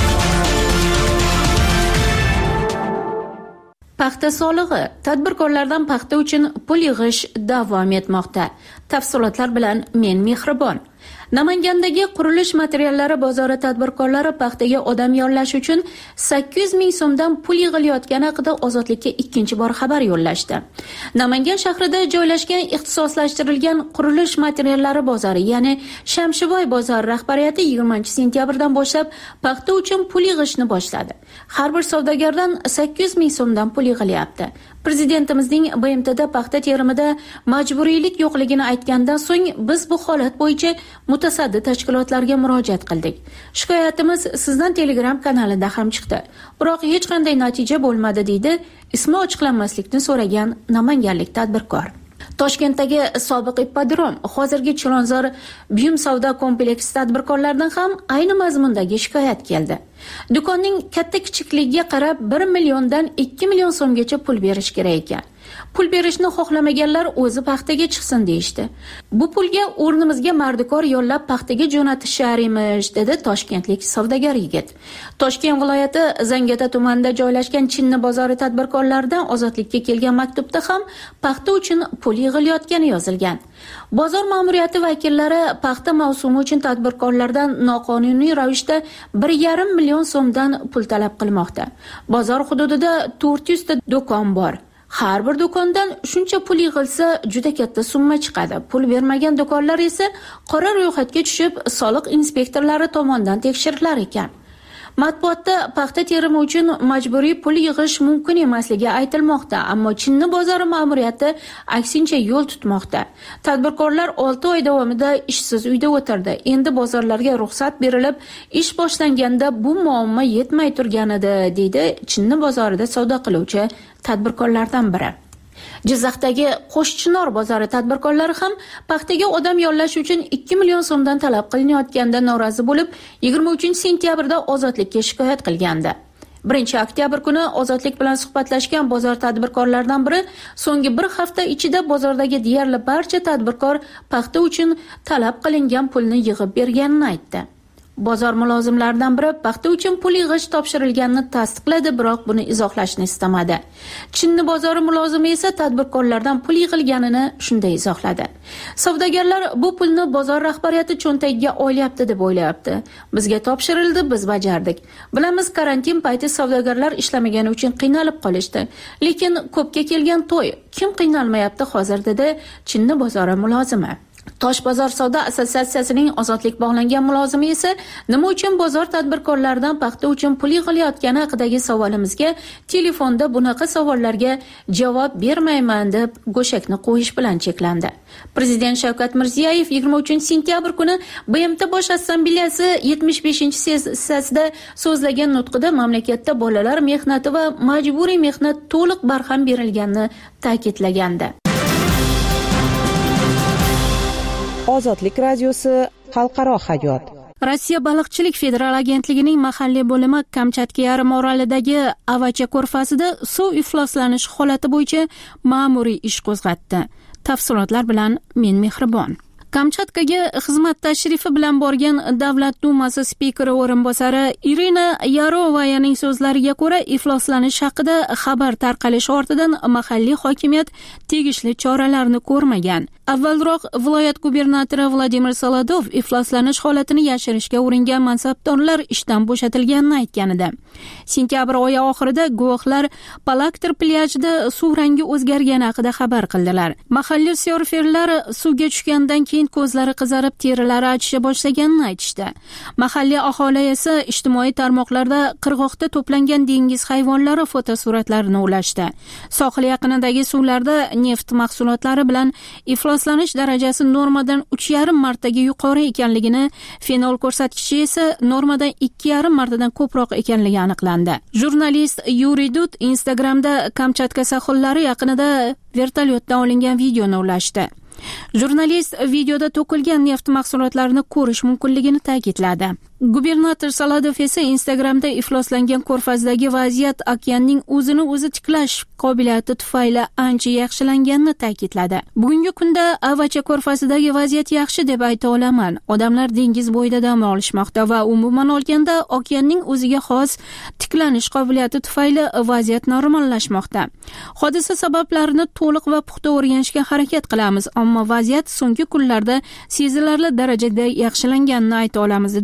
Paxta solig'i, tadbirkorlardan paxta uchun pul yig'ish davom etmoqda. Tafsilotlar bilan men Mehribon. Namangandagi qurilish materiallari bozori tadbirkorlari paxtaga odam yollash uchun sakkiz yuz ming so'mdan pul yig'ilayotgani haqida Ozodlikka ikkinchi bor xabar yo'llashdi. Namangan shahrida joylashgan ixtisoslashtirilgan qurilish materiallari bozori, ya'ni Shamshiboy bozori rahbariyati yigirmanchi sentyabrdan boshlab paxta uchun pul yig'ishni boshladi. Har bir savdogardan sakkiz yuz ming so'mdan pul yig'ilyapti. Prezidentimizning B M T'da paxta terimida majburiylik yo'qligini aytgandan so'ng biz bu holat bo'yicha mutasaddi tashkilotlarga murojaat qildik. Shikoyatimiz sizdan Telegram kanalida ham chiqdi. Biroq hech qanday natija bo'lmadi, deydi ismi ochiqlanmaslikni so'ragan namanganlik tadbirkor. Toshkentdagi sobiq ippodrom, hozirgi Chilonzor buyum savdo kompleksi tadbirkorlaridan ham ayni mazmundagi shikoyat keldi. Do'konning katta kichikligiga qarab bir milliondan ikki million so'mgacha pul berish kerak ekan. Pul berishni xohlamaganlar o'zi paxtaga chiqsin deyishdi. Bu pulga o'rnimizga mardikor yollab paxtaga jo'natishar emish, dedi toshkentlik savdogar yigit. Toshkent viloyati Zangata tumanida joylashgan Chinni bozori tadbirkorlaridan ozodlikka kelgan maktubda ham paxta uchun pul yig'ilayotgani yozilgan. Bozor ma'muriyati vakillari paxta mavsumi uchun tadbirkorlardan noqonuniy ravishda bir yarim million so'mdan pul talab qilmoqda. Bozor hududida to'rt yuz ta do'kon bor. Har bir do'kondan shuncha pul yig'ilsa juda katta summa chiqadi. Pul bermagan do'konlar esa qora ro'yxatga tushib, soliq inspektorlari tomonidan tekshirilar ekan. Matbuotda paxta terimi uchun majburiy pul yig'ish mumkin emasligi aytilmoqda, ammo Chinni bozori ma'muriyati aksincha yo'l tutmoqda. Tadbirkorlar olti oy davomida ishsiz uyda o'tirdi. Endi bozorlarga ruxsat berilib, ish boshlanganda bu muammo yetmay turgan edi, deydi Chinni bozorida savdo qiluvchi tadbirkorlardan biri. Jizzaxdagi Qo'shchinor bozori tadbirkorlari ham paxtaga odam yollash uchun ikki million so'mdan talab qilinayotganda norozi bo'lib, yigirma uchinchi sentyabrda ozodlikka shikoyat qilgandi. birinchi oktyabr kuni ozodlik bilan suhbatlashgan bozor tadbirkorlaridan biri so'nggi bir hafta ichida bozordagi deyarli barcha tadbirkor paxta uchun talab qilingan pulni yig'ib berganini aytdi. Bozor mulozimlaridan biri paxta uchun pul yig'ish topshirilganini tasdiqladi, biroq buni izohlashni istamadi. Chinni bozori mulozimi esa tadbirkorlardan pul yig'ilganini shunday izohladi. Savdogarlar bu pulni bozor rahbariyati cho'ntagiga olyapti deb o'ylayapti. Bizga topshirildi, biz bajardik. Bilamiz, karantin payti savdogarlar ishlamagani uchun qiynalib qolishdi. Lekin ko'pga kelgan to'y, kim qiynalmayapti hozir, dedi Chinni bozori mulozimi. Tosh bozor savdo assotsiatsiyasining ozodlik bog'langan mulozimi esa nima uchun bozor tadbirkorlaridan paxta uchun pul yig'ilayotgani haqidagi savolimizga telefonda bunaqa savollarga javob bermayman deb go'shakni qo'yish bilan cheklandi. Prezident Shavkat Mirziyoyev yigirma uchinchi sentyabr kuni B M T Bosh Assambleyasi yetmish beshinchi sessiyasida so'zlagan nutqida mamlakatda bolalar mehnati va majburiy mehnat to'liq barham berilganini ta'kidlagandi. Ozodlik radiosi xalqaro hayot. Rossiya baliqchilik federal agentligining mahalliy bo'limi Kamchatka yarim orolidagi Avacha ko'rfazida suv ifloslanishi holati bo'yicha ma'muriy ish qo'zg'atdi. Tafsilotlar bilan men Mehribon. Kamchatkaga xizmat tashrifi bilan borgan Davlat dumasi spikeri o'rinbosari Irina Yarovayaning so'zlariga ko'ra, ifloslanish haqida xabar tarqalishi ortidan mahalliy hokimiyat tegishli choralarni ko'rmagan. Avvalroq viloyat gubernatori Vladimir Solodov ifloslanish holatini yashirishga uringan mansabdorlar ishdan bo'shatilganini aytgan edi. Sentyabr oyi oxirida guvohlar Palaktir plyajida suv rangi o'zgargani haqida xabar qildilar. Mahalliy surferlar suvga tushgandan keyin ko'zlari qizarib, terilari achisha boshlaganini aytishdi. Mahalliy aholi esa ijtimoiy tarmoqlarda qirg'oqda to'plangan dengiz hayvonlari fotosuratlarini ulashdi. Sohil yaqinidagi suvlarda neft mahsulotlari bilan ifloslanish darajasi normadan uch yarim martaga yuqori ekanligini, fenol ko'rsatkichi esa normadan ikki yarim martadan ko'proq ekanligi aniqlandi. Jurnalist Yuriy Dud Instagramda Kamchatka sohillari yaqinida vertolyotdan olingan videoni ulashdi. Jurnalist videoda to'kilgan neft mahsulotlarini ko'rish mumkinligini ta'kidladi. Gubernator Solodov esa Instagramda ifloslangan ko'rfazdagi vaziyat okeanning o'zini o'zi tiklash qobiliyati tufayli ancha yaxshilanganini ta'kidladi. Bugungi kunda Avacha ko'rfazidagi vaziyat yaxshi deb ayta olaman. Odamlar dengiz bo'yida dam olishmoqda va umuman olganda okeanning o'ziga xos tiklanish qobiliyati tufayli vaziyat normallashmoqda. Hodisa sabablarini to'liq va puxta o'rganishga harakat qilamiz, ammo vaziyat so'nggi kunlarda sezilarli darajada yaxshilanganini ayta olamiz, dedi gubernator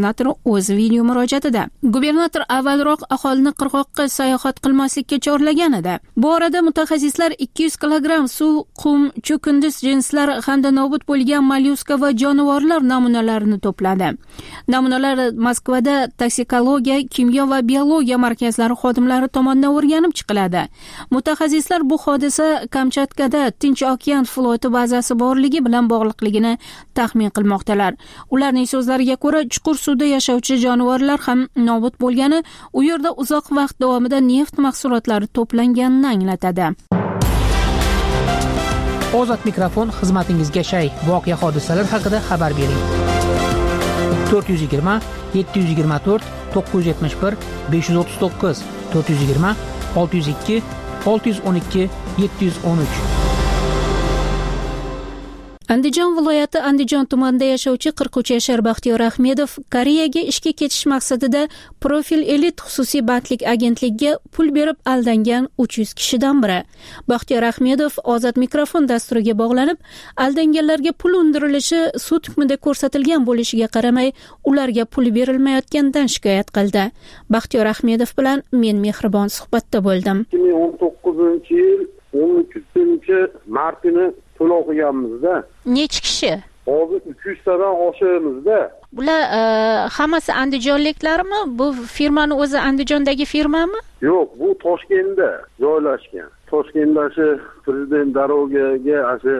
gubernatori o'z video murojaatida. Gubernator avvalroq aholini qirg'oqqa sayohat qilmaslikka chorlagan edi. Bu orada mutaxassislar ikki yuz kilogramm suv, qum, cho'kindis jinslar hamda nobud bo'lgan mollyuska va jonivorlar namunalarini to'pladi. Namunalar Moskvada toksikologiya, kimyo va biologiya markazlari xodimlari tomonidan o'rganib chiqiladi. Mutaxassislar bu hodisa Kamchatkada Tinch okean floti bazasi borligi bilan bog'liqligini taxmin qilmoqdalar. Ularning so'zlariga ko'ra, chuqur suvda yashovchi jonivorlar ham nobud bo'lgani, u yerda uzoq vaqt davomida neft mahsulotlari to'planganini anglatadi. Ozod mikrofon xizmatingizga shay. Voqea hodisalar haqida xabar bering. to'rt yuz yigirma yetti yuz yigirma to'rt to'qqiz yuz yetmish bir besh yuz o'ttiz to'qqiz to'rt yuz yigirma olti yuz ikki olti yuz o'n ikki yetti yuz o'n uch. Andijon viloyati Andijon tumanida yashovchi qirq uch yashar Baxtiyor Ahmedov Koreyaga ishga ketish maqsadida Profil Elit xususiy bandlik agentligiga pul berib aldangan uch yuz kishidan biri. Baxtiyor Ahmedov Ozod mikrofon dasturiga bog'lanib, aldanganlarga pul undirilishi sud hukmida ko'rsatilgan bo'lishiga qaramay, ularga pul berilmayotganidan shikoyat qildi. Baxtiyor Ahmedov bilan men mehribon suhbatda bo'ldim. ikki ming o'n to'qqizinchi yil o'n uchinchi mart kuni pul o'qiganmizda. Necha kishi? Hozir uch yuz tadan oshimizda. Bular e, hammasi andijonliklarmi? Bu firmani o'zi Andijondagi firmami? Yo'q, bu Toshkentda joylashgan. Toshkentda shu prezident darogaga, shu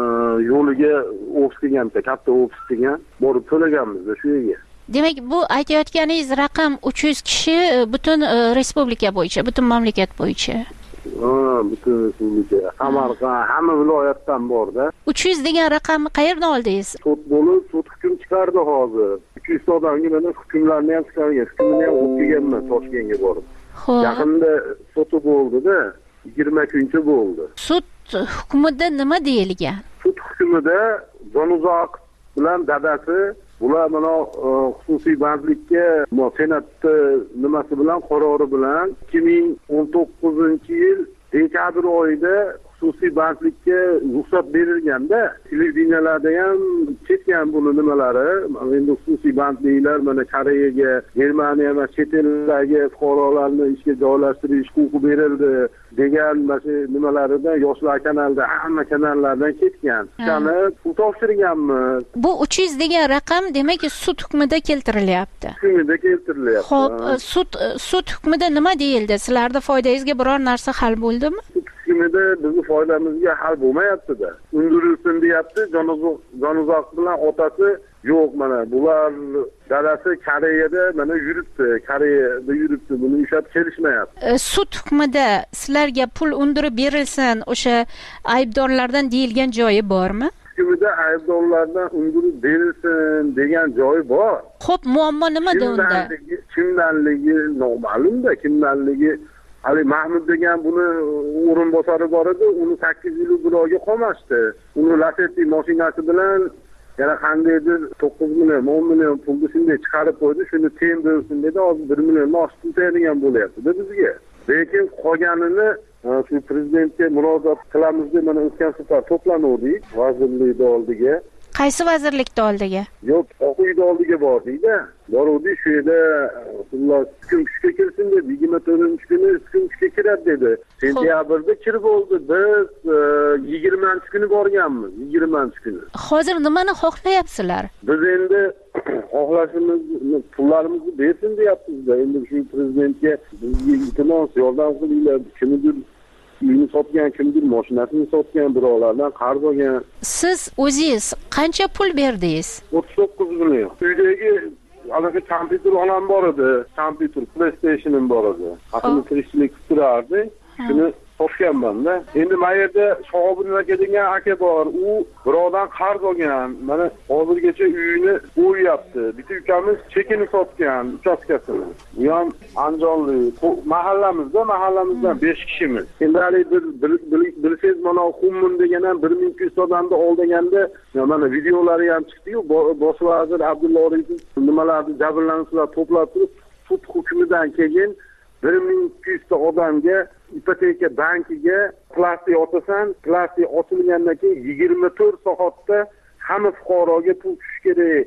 yo'liga ofis degan, katta ofis degan, borib to'laganmizda shu yerga. Demak, bu aytayotganingiz raqam uch yuz kishi butun e, respublika bo'yicha, butun mamlakat bo'yicha. Ha, butun respublika. Samarqand, hamma viloyatdan borda. uch yuz degan raqamni qayerdan oldingiz? Sud bo'lib, sud hukm chiqardi hozir. uch yuz odamga mana hukmlarni ham chiqargan. Hukmni ham o'qiganman Toshkentga borib. Xo'p. Yaqinda soti bo'ldi-da, yigirma kuncha bo'ldi. Sud hukmida nima deyilgan? Sud hukmida Jonuzoq bilan dadasi bular mana xususiy bandlikka senatda nimasi bilan qarori bilan ikki ming o'n to'qqizinchi yil dekabr oyida xususiy bandlikka ruxsat berilganda, televideniyalarda ham ketgan buni nimalari, endi xususiy bandliklar mana Koreyaga, Germaniya va chet eldagi fuqarolarni ishga joylashtirish huquqi berildi degan mana nimalarida Yoshlar kanalida, hamma kanallardan ketgan. Shuni pul topshirganmiz. Bu uch yuz degan raqam demak sud hukmida keltirilyapti. Hukmida keltirilyapti. Xo'p, sud sud hukmida nima deyildi? Sizlarda foydangizga biror narsa hal bo'ldimi? Hukmida bizni foydamizga hal bo'lmayapti-da. Undirilsin deyapti. Jonuzoq bilan otasi yo'q, mana bular dadasi Koreyada mana yuribdi, Koreyada yuribdi, buni ushlab kelishmayapti. E, sud hukmida sizlarga pul undirib berilsin, o'sha aybdorlardan deyilgan joyi bormi? Hukmida aybdorlardan undirib berilsin degan joyi bor. Xo'p, muammo nimada unda? Kimdanligi noma'lum-da, kimdanligi Ali Mahmud degan buni o'rinbosari bor edi, uni sakkiz yil bir oyga qamashdi. Uni Lacetti mashinasi bilan yana qandaydir to'qqiz million, o'n million pulni shunday chiqarib qo'ydi, shuni teng bo'lsin dedi, hozir bir million oshib ketadigan bo'lyapti-da bizga. Lekin qolganini shu prezidentga murojaat qilamiz deb mana o'tgan safar to'planuvdik vazirlik oldiga. Qaysi vazirlikda oldiga? Yo'q, Oq uyda oldiga bordik-da. Boruvdik, shu yerda xullas hukm kuchga kirsin deb, yigirma to'rtinchi kuni hukm kuchga kiradi dedi. Sentyabrda kirib bo'ldi. Biz yigirmanchi kuni borganmiz, yigirmanchi kuni. Hozir nimani xohlayapsizlar? Biz endi xohlashimiz pullarimizni bersin deyapmiz-da. Endi shu prezidentga bizga iltimos yordam qilinglar, kimdir uyini sotgan, kimdir mashinasini sotgan, birovlardan qarz olgan. Siz o'zingiz qancha pul berdingiz? o'ttiz to'qqiz million. Uydagi anaqa kompyuter onam bor edi, kompyuter, PlayStation'im bor edi. Aqlli tirikchilik qilib turardi. Shuni topganman-da. Endi bu yerda Shog'obin aka degan aka bor. U birovdan qarz olgan. Mana hozirgacha uyini o'yapti. Bitta ukamiz chekini sotgan, uchastkasini. Bu ham Andijonlik. Mahallamizda, mahallamizdan besh kishimiz. Endi hali bir bilsangiz mana Xummun degan ham bir ming ikki yuz odamni oldaganda mana videolari ham chiqdi-yu, bosh vazir Abdulla Oripov nimalarni jabrlanuvchilar to'plab turib, sud hukmidan keyin bir ming ikki yuz ta odamga ipoteka bankiga plastik otasan, plastik ochilgandan keyin yigirma to'rt soatda hamma fuqaroga pul tushish kerak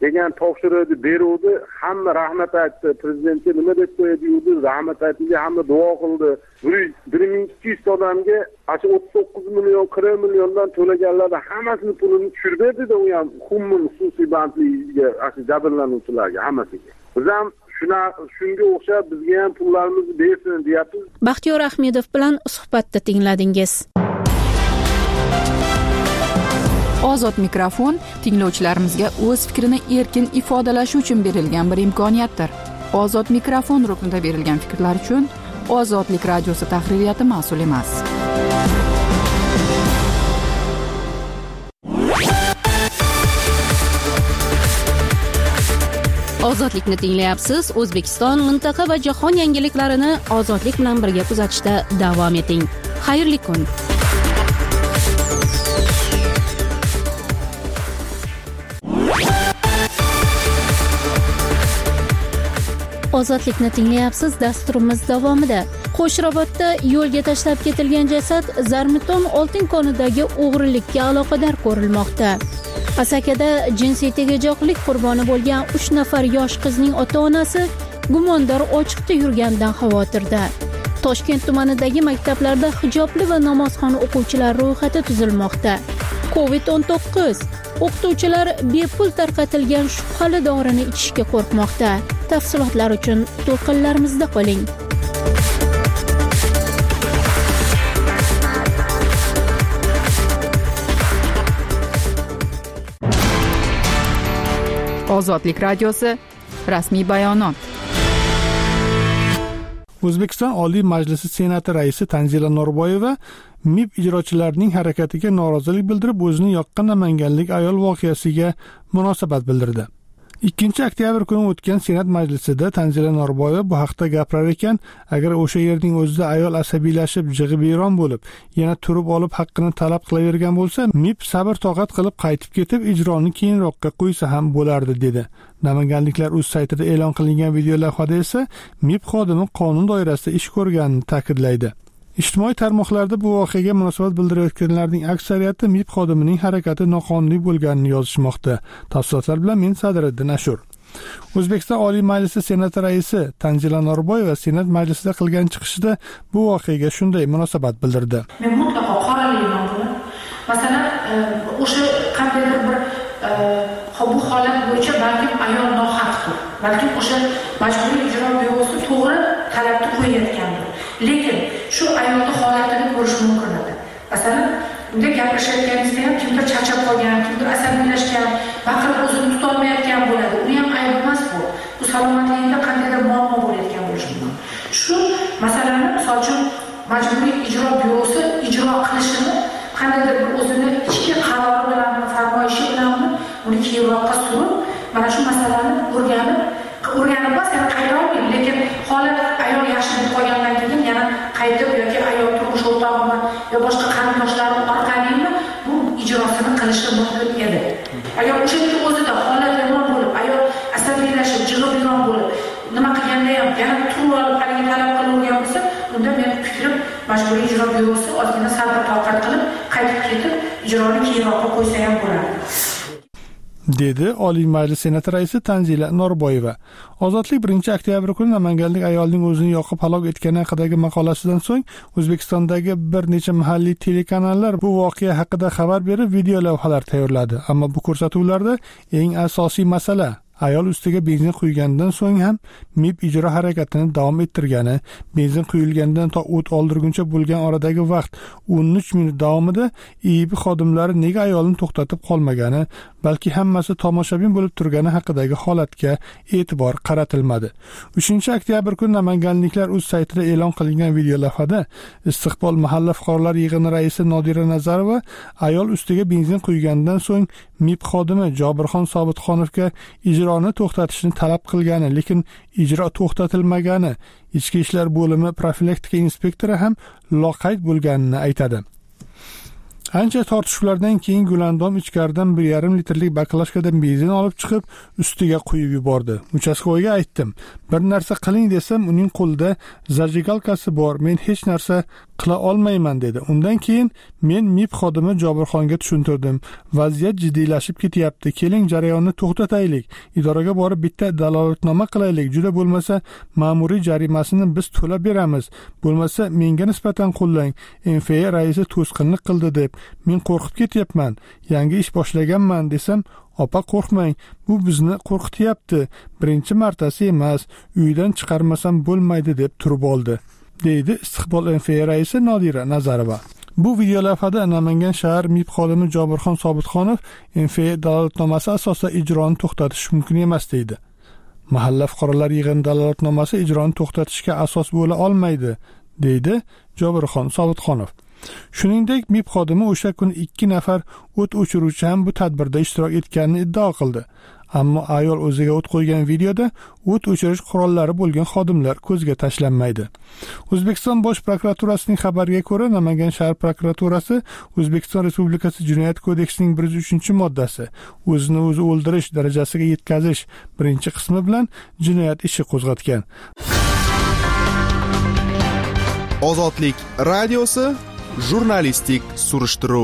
degan topshiriqni beruvdi. Hamma rahmat aytdi, prezidentga nima deb qo'yadi deydi, rahmat aytdi, hamma duo qildi. bir ming ikki yuz odamga acha o'ttiz to'qqiz million qirq milliondan to'laganlarni hammasini pulini tushirib berdi-da, u ham xummul xususiy bandligiga, acha jabrlanuvchilarga hammasiga. Biz ham shuna shunga o'xshab bizga ham pullarimizni bersin deyapmiz. Baxtiyor Ahmedov bilan suhbatda tingladingiz. Ozod mikrofon tinglovchilarimizga o'z fikrini erkin ifodalashi uchun berilgan bir imkoniyatdir. Ozod mikrofon ruknida berilgan fikrlar uchun Ozodlik radiosi tahririyati mas'ul emas. Ozodlikni tinglayapsiz. O'zbekiston, mintaqa va jahon yangiliklarini ozodlik bilan birga kuzatishda davom eting. Xayrli kun. Ozodlikni tinglayapsiz. Dasturimiz davomida Qo'shrobodda yo'lga tashlab ketilgan jasad Zarmiton oltin konidagi o'g'rilikka aloqador ko'rilmoqda. Asakada jinsiy tegajog'lik qurboni bo'lgan uch nafar yosh qizning ota-onasi gumondor ochiqda yurganidan xavotirda. Toshkent tumanidagi maktablarda hijobli va namozxon o'quvchilar ro'yxati tuzilmoqda. covid o'n to'qqiz o'qituvchilar bepul tarqatilgan shubhali dorini ichishga qo'rqmoqda. Tafsilotlar uchun to'lqinlarimizda qoling. Ozodlik radiosi rasmiy bayonot. O'zbekiston Oliy Majlisi Senati raisi Tanzila Norboyeva M I B ijrochilarining harakatiga norozilik bildirib, o'zini yoqqan namanganlik ayol voqeasiga munosabat bildirdi. ikkinchi oktyabr kuni o'tgan Senat majlisida Tanzila Norboyeva bu haqda gapirar ekan, agar o'sha yerning o'zida ayol asabiylashib, jig'ibiyron bo'lib, yana turib olib haqqini talab qilavergan bo'lsa, M I B sabr toqat qilib qaytib ketib, ijroni keyinroqqa qo'ysa ham bo'lardi, dedi. Namanganliklar o'z saytida e'lon qilingan video lavhada esa M I B xodimi qonun doirasida ish ko'rganini ta'kidlaydi. Ijtimoiy tarmoqlarda bu voqeaga munosabat bildirayotganlarning aksariyati M I B xodimining harakati noqonuniy bo'lganini yozishmoqda. Tafsilotlar bilan men Sadiriddin Ashur. O'zbekiston Oliy Majlisi Senati raisi Tanzila Norboyeva Senat majlisida qilgan chiqishida bu voqeaga shunday munosabat bildirdi. Men mutlaqo qoralayman buni. Masalan, o'sha qandaydir bir bu holat bo'yicha balki ayol nohaqdir. Balki o'sha majburiy ijro byurosi to'g'ri talabni qo'yayotgandir. Lekin shu ayolning holatini ko'rish mumkin edi. Masalan, unga gapirishayotganingizda ham kimdir charchab qolgan, kimdir asabiylashgan, baqirib o'zini tuta olmayotgan bo'ladi. U ham ayb emas bu. Bu salomatligida qandaydir muammo bo'layotgan bo'lishi mumkin. Shu masalani, misol uchun, majburiy ijro byurosi ijro qilishini qandaydir bir o'zini ichki qarori bilan, farmoyishi bilan uni keyinroqqa surib, mana shu masalani o'rganib, o'rganib emas, yana qayta olmaydi, lekin holat ayol yaxshi deb qolgandan keyin yana qaytib yoki ayol turmush o'rtog'imi yo boshqa qarindoshlari orqalimi bu ijrosini qilishi mumkin edi. Agar o'sha o'zida holat yomon bo'lib, ayol asabiylashib, jig'ibiyron bo'lib, nima qilganda ham yana turib olib haligi talab qilavergan bo'lsa, unda men fikrim majburiy ijro byurosi ozgina sabr toqat qilib, qaytib ketib, ijroni keyinroqqa qo'ysa ham bo'ladi, dedi Oliy Majlis Senati raisi Tanzila Norboyeva. Ozodlik birinchi oktyabr kuni namanganlik ayolning o'zini yoqib halok etgani haqidagi maqolasidan so'ng O'zbekistondagi bir necha mahalliy telekanallar bu voqea haqida xabar berib, video lavhalar tayyorladi. Ammo bu ko'rsatuvlarda eng asosiy masala ayol ustiga benzin quygandan so'ng ham M I B ijro harakatini davom ettirgani, benzin quyilgandan to o't oldirguncha bo'lgan oradagi vaqt o'n uch minut davomida I B xodimlari nega ayolni to'xtatib qolmagani, balki hammasi tomoshabin bo'lib turgani haqidagi holatga e'tibor qaratilmadi. uchinchi oktyabr kuni namanganliklar o'z saytida e'lon qilingan video lavhada Istiqbol mahalla fuqarolar yig'ini raisi Nodira Nazarova ayol ustiga benzin quygandan so'ng M I B xodimi Jobirxon Sobitxonovga ijroni to'xtatishni talab qilgani, lekin ijro to'xtatilmagani, ichki ishlar bo'limi profilaktika inspektori ham loqayd bo'lganini aytadi. Ancha tortishuvlardan keyin Gulandom ichkaridan bir yarim litrlik baklashkadan benzin olib chiqib, ustiga quyib yubordi. Uchastkovoyga aytdim, bir narsa qiling desam, uning qo'lida zajigalkasi bor. Men hech narsa qila olmayman dedi. Undan keyin men M I B xodimi Jobirxonga tushuntirdim. Vaziyat jiddiylashib ketyapti. Keling jarayonni to'xtataylik. Idoraga borib bitta dalolatnoma qilaylik. Juda bo'lmasa ma'muriy jarimasini biz to'lab beramiz. Bo'lmasa menga nisbatan qo'llang. N F A raisi to'sqinlik qildi deb men qo'rqib ketyapman. Yangi ish boshlaganman desam, opa qo'rqmang, bu bizni qo'rqityapti. Birinchi martasi emas, uydan chiqarmasam bo'lmaydi deb turib oldi, deydi Istiqbol N F A raisi Nodira Nazarova. Bu video lavhada Namangan shahar M I B xodimi Jobirxon Sobitxonov N F A dalolatnomasi asosida ijroni to'xtatish mumkin emas deydi. Mahalla fuqarolar yig'ini dalolatnomasi ijroni to'xtatishga asos bo'la olmaydi, deydi Jobirxon Sobitxonov. Shuningdek, M I B xodimi o'sha kuni ikki nafar o't o'chiruvchi ham bu tadbirda ishtirok etganini iddao qildi. Ammo ayol o'ziga o't qo'ygan videoda o't o'chirish qurollari bo'lgan xodimlar ko'zga tashlanmaydi. O'zbekiston Bosh prokuraturasining xabariga ko'ra, Namangan shahar prokuraturasi O'zbekiston Respublikasi Jinoyat kodeksining bir yuz uchinchi moddasi o'zini o'zi o'ldirish darajasiga yetkazish birinchi qismi bilan jinoyat ishi qo'zg'atgan. Ozodlik radiosi jurnalistik surishtiruv.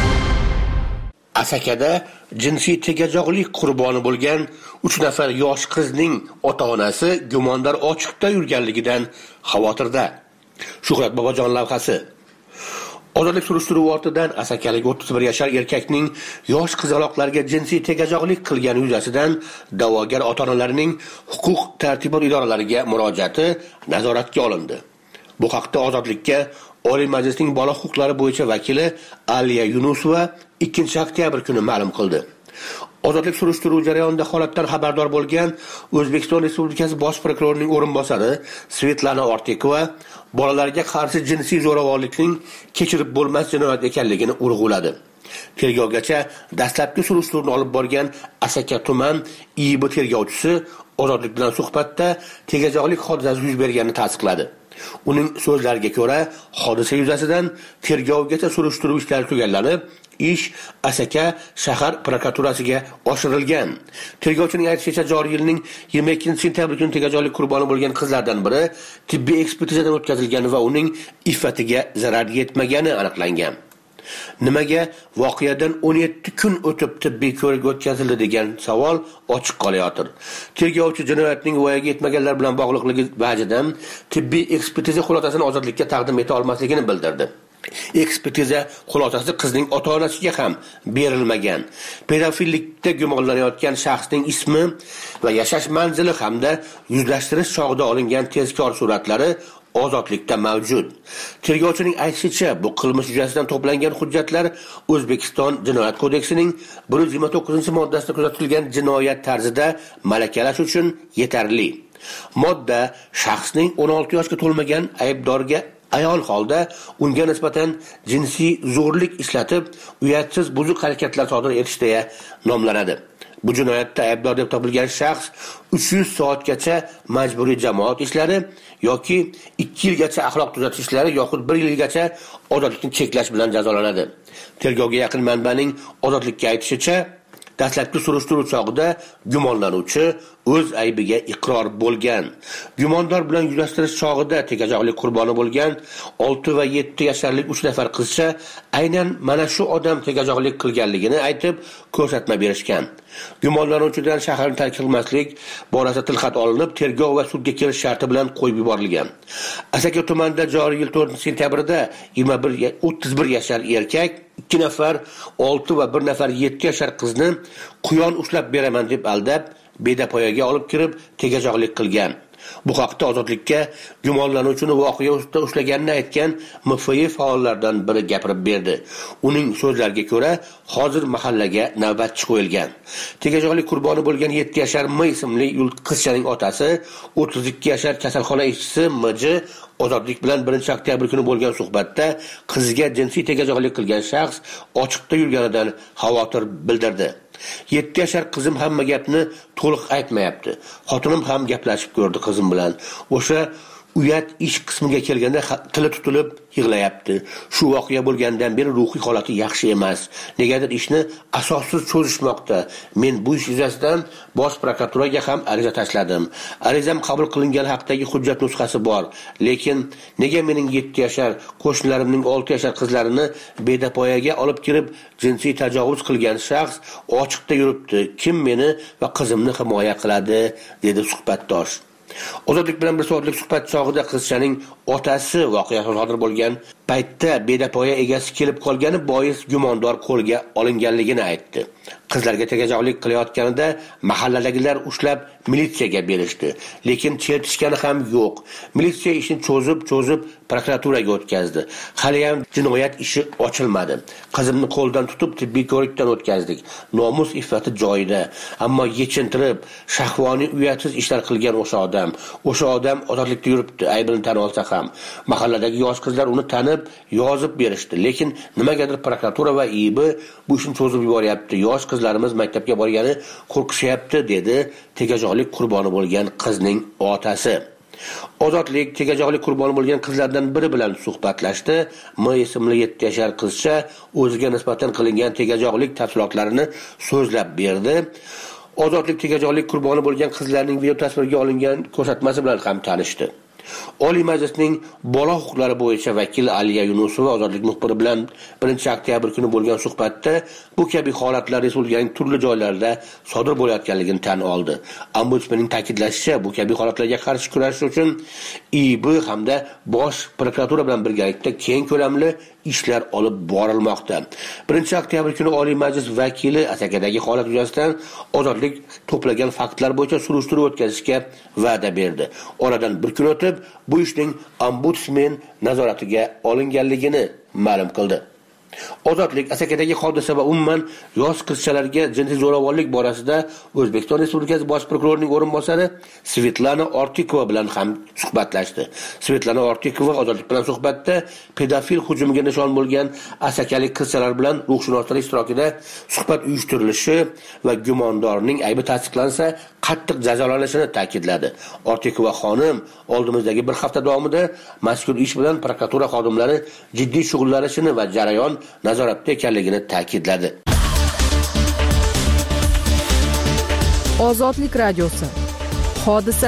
Asakada jinsiy tegajog'lik qurboni bo'lgan uch nafar yosh qizning ota-onasi gumondor ochiqda yurganligidan xavotirda. Shuhrat Bobojon lavhasi. Ozodlik surishtiruvi ortidan asakalik o'ttiz bir yashar erkakning yosh qizaloqlarga jinsiy tegajog'lik qilgani yuzasidan da'vogar ota-onalarning huquq tartibot idoralariga murojaati nazoratga olindi. Bu haqda Ozodlikka Oliy Majlisning bola huquqlari bo'yicha vakili Aliya Yunusova ikkinchi oktyabr kuni ma'lum qildi. Ozodlik surishtiruv jarayonida holatdan xabardor bo'lgan O'zbekiston Respublikasi Bosh prokurorining o'rinbosari Svetlana Ortikova bolalarga qarshi jinsiy zo'ravonlikning kechirib bo'lmas jinoyat ekanligini urg'uladi. Tergovgacha dastlabki surishtiruvni olib borgan Asaka tuman I B tergovchisi Ozodlik bilan suhbatda tegajog'lik hodisasi yuz berganini tasdiqladi. Uning so'zlariga ko'ra, hodisa yuzasidan tergovgacha surishtiruv ishlari tugallanib, ish Asaka shahar prokuraturasiga oshirilgan. Tergovchining aytishicha, joriy yilning yigirma ikkinchi sentyabr kuni tegajog'lik qurboni bo'lgan qizlardan biri tibbiy ekspertizadan o'tkazilgan va uning iffatiga zarar yetmagani aniqlangan. Nimaga voqeadan o'n yetti kun o'tib tibbiy ko'rik o'tkazildi degan savol ochiq qolayotir. Tergovchi jinoyatning voyaga yetmaganlar bilan bog'liqligi vajidan tibbiy ekspertiza xulosasini Ozodlikka taqdim eta olmasligini bildirdi. Ekspertiza xulosasi qizning ota-onasiga ham berilmagan. Pedofillikda gumonlanayotgan shaxsning ismi va yashash manzili hamda yuzlashtirish chog'ida olingan tezkor suratlari Ozodlikda mavjud. Tergovchining aytishicha, bu qilmish yuzasidan to'plangan hujjatlar O'zbekiston Jinoyat kodeksining bir yuz yigirma to'qqizinchi moddasida kuzatilgan jinoyat tarzida malakalash uchun yetarli. Modda shaxsning o'n olti yoshga to'lmagan aybdorga ayol holda unga nisbatan jinsiy zo'rlik ishlatib, uyatsiz buzuq harakatlar sodir etish deya nomlanadi. Bu jinoyatda aybdor deb topilgan shaxs uch yuz soatgacha majburiy jamoat ishlari yoki ikki yilgacha axloq tuzatish ishlari yoxud bir yilgacha ozodlikni cheklash bilan jazolanadi. Tergovga yaqin manbaning Ozodlikka aytishicha, dastlabki surishtiruv chog'ida gumonlanuvchi o'z aybiga iqror bo'lgan. Gumondor bilan yuzlashtirish chog'ida tegajog'lik qurboni bo'lgan olti va yetti yasharlik uch nafar qizcha aynan mana shu odam tegajog'lik qilganligini aytib ko'rsatma berishgan. Gumonlanuvchidan shaharni tark qilmaslik borasida tilxat olinib, tergov va sudga kelish sharti bilan qo'yib yuborilgan. Asaka tumanida joriy yil to'rtinchi sentyabrda yigirma bir o'ttiz bir yashar erkak ikki nafar olti va bir nafar yetti yashar qizni quyon ushlab beraman deb aldab, bedapoyaga olib kirib tegajog'lik qilgan. Bu haqda Ozodlikka gumonlanuvchini voqea ustida ushlaganini aytgan M F I faollaridan biri gapirib berdi. Uning so'zlariga ko'ra, hozir mahallaga navbatchi qo'yilgan. Tegajog'lik qurboni bo'lgan yetti yashar M ismli qizchaning otasi, o'ttiz ikki yashar kasalxona ishchisi M J Ozodlik bilan birinchi oktyabr kuni bo'lgan suhbatda qiziga jinsiy tegajog'lik qilgan shaxs ochiqda yurganidan xavotir bildirdi. yetti yashar qizim hamma gapni to'liq aytmayapti. Xotinim ham gaplashib ko'rdi qizim bilan. O'sha uyat ish qismiga kelganda tili tutilib yig'layapti. Shu voqea bo'lgandan beri ruhiy holati yaxshi emas. Negadir ishni asossiz cho'zishmoqda. Men bu ish yuzasidan Bosh prokuraturaga ham ariza tashladim. Arizam qabul qilingani haqidagi hujjat nusxasi bor, lekin nega mening yetti yashar, qo'shnilarimning olti yashar qizlarini bedapoyaga olib kirib jinsiy tajovuz qilgan shaxs ochiqda yuribdi? Kim meni va qizimni himoya qiladi?" dedi suhbatdosh. Ozodlik bilan bir soatlik suhbat chog'ida qizchaning otasi voqea sodir bo'lgan paytda bedapoya egasi kelib qolgani bois gumondor qo'lga olinganligini aytdi. Qizlarga tegajog'lik qilayotganida mahalladagilar ushlab militsiyaga berishdi, lekin chertishgani ham yo'q. Militsiya ishni cho'zib-cho'zib prokuraturaga o'tkazdi. Hali ham jinoyat ishi ochilmadi. Qizimni qo'ldan tutib tibbiy ko'rikdan o'tkazdik. Nomus iffati joyida, ammo yechintirib, shahvoniy uyatsiz ishlar qilgan o'sha odam, o'sha odam ozodlikda yuribdi, aybini tan olsa ham. Mahalladagi yosh qizlar uni tanib, yozib berishdi, lekin nimagadir prokuratura va I B bu ishni cho'zib yuboryapti. Yosh qizlarimiz maktabga borgani qo'rqishyapti, dedi tegajog'lik qurboni bo'lgan qizning otasi. Ozodlik tegajog'lik qurboni bo'lgan qizlardan biri bilan suhbatlashdi. M ismli yetti yashar qizcha o'ziga nisbatan qilingan tegajog'lik tafsilotlarini so'zlab berdi. Ozodlik tegajog'lik qurboni bo'lgan qizlarning video tasvirga olingan ko'rsatmasi bilan ham tanishdi. Oliy Majlisning bola huquqlari bo'yicha vakil Aliya Yunusova Ozodlik muxbiri bilan birinchi oktyabr kuni bo'lgan suhbatda bu kabi holatlar respublikaning turli joylarida sodir bo'layotganligini tan oldi. Ombudsmanning ta'kidlashicha, bu kabi holatlarga qarshi kurashish uchun I B hamda Bosh prokuratura bilan birgalikda keng ko'lamli ishlar olib borilmoqda. birinchi oktyabr kuni Oliy Majlis vakili Asakadagi holat yuzasidan Ozodlik to'plagan faktlar bo'yicha surishtiruv o'tkazishga va'da berdi. Oradan bir kun o'tib bu ishning ombudsman nazoratiga olinganligini ma'lum qildi. Ozodlik Asakadagi hodisa va umuman yosh qizchalarga jinsiy zo'ravonlik borasida O'zbekiston Respublikasi Bosh prokurorining o'rinbosari Svetlana Ortikova bilan ham suhbatlashdi. Svetlana Ortikova Ozodlik bilan suhbatda pedofil hujumiga nishon bo'lgan asakalik qizchalar bilan ruhshunoslar ishtirokida suhbat uyushtirilishi va gumondorning aybi tasdiqlansa qattiq jazolanishini ta'kidladi. Ortikova xonim oldimizdagi bir hafta davomida mazkur ish bilan prokuratura xodimlari jiddiy shug'ullanishini va jarayon nazoratda ekanligini ta'kidladi. Ozodlik radiosi. Hodisa.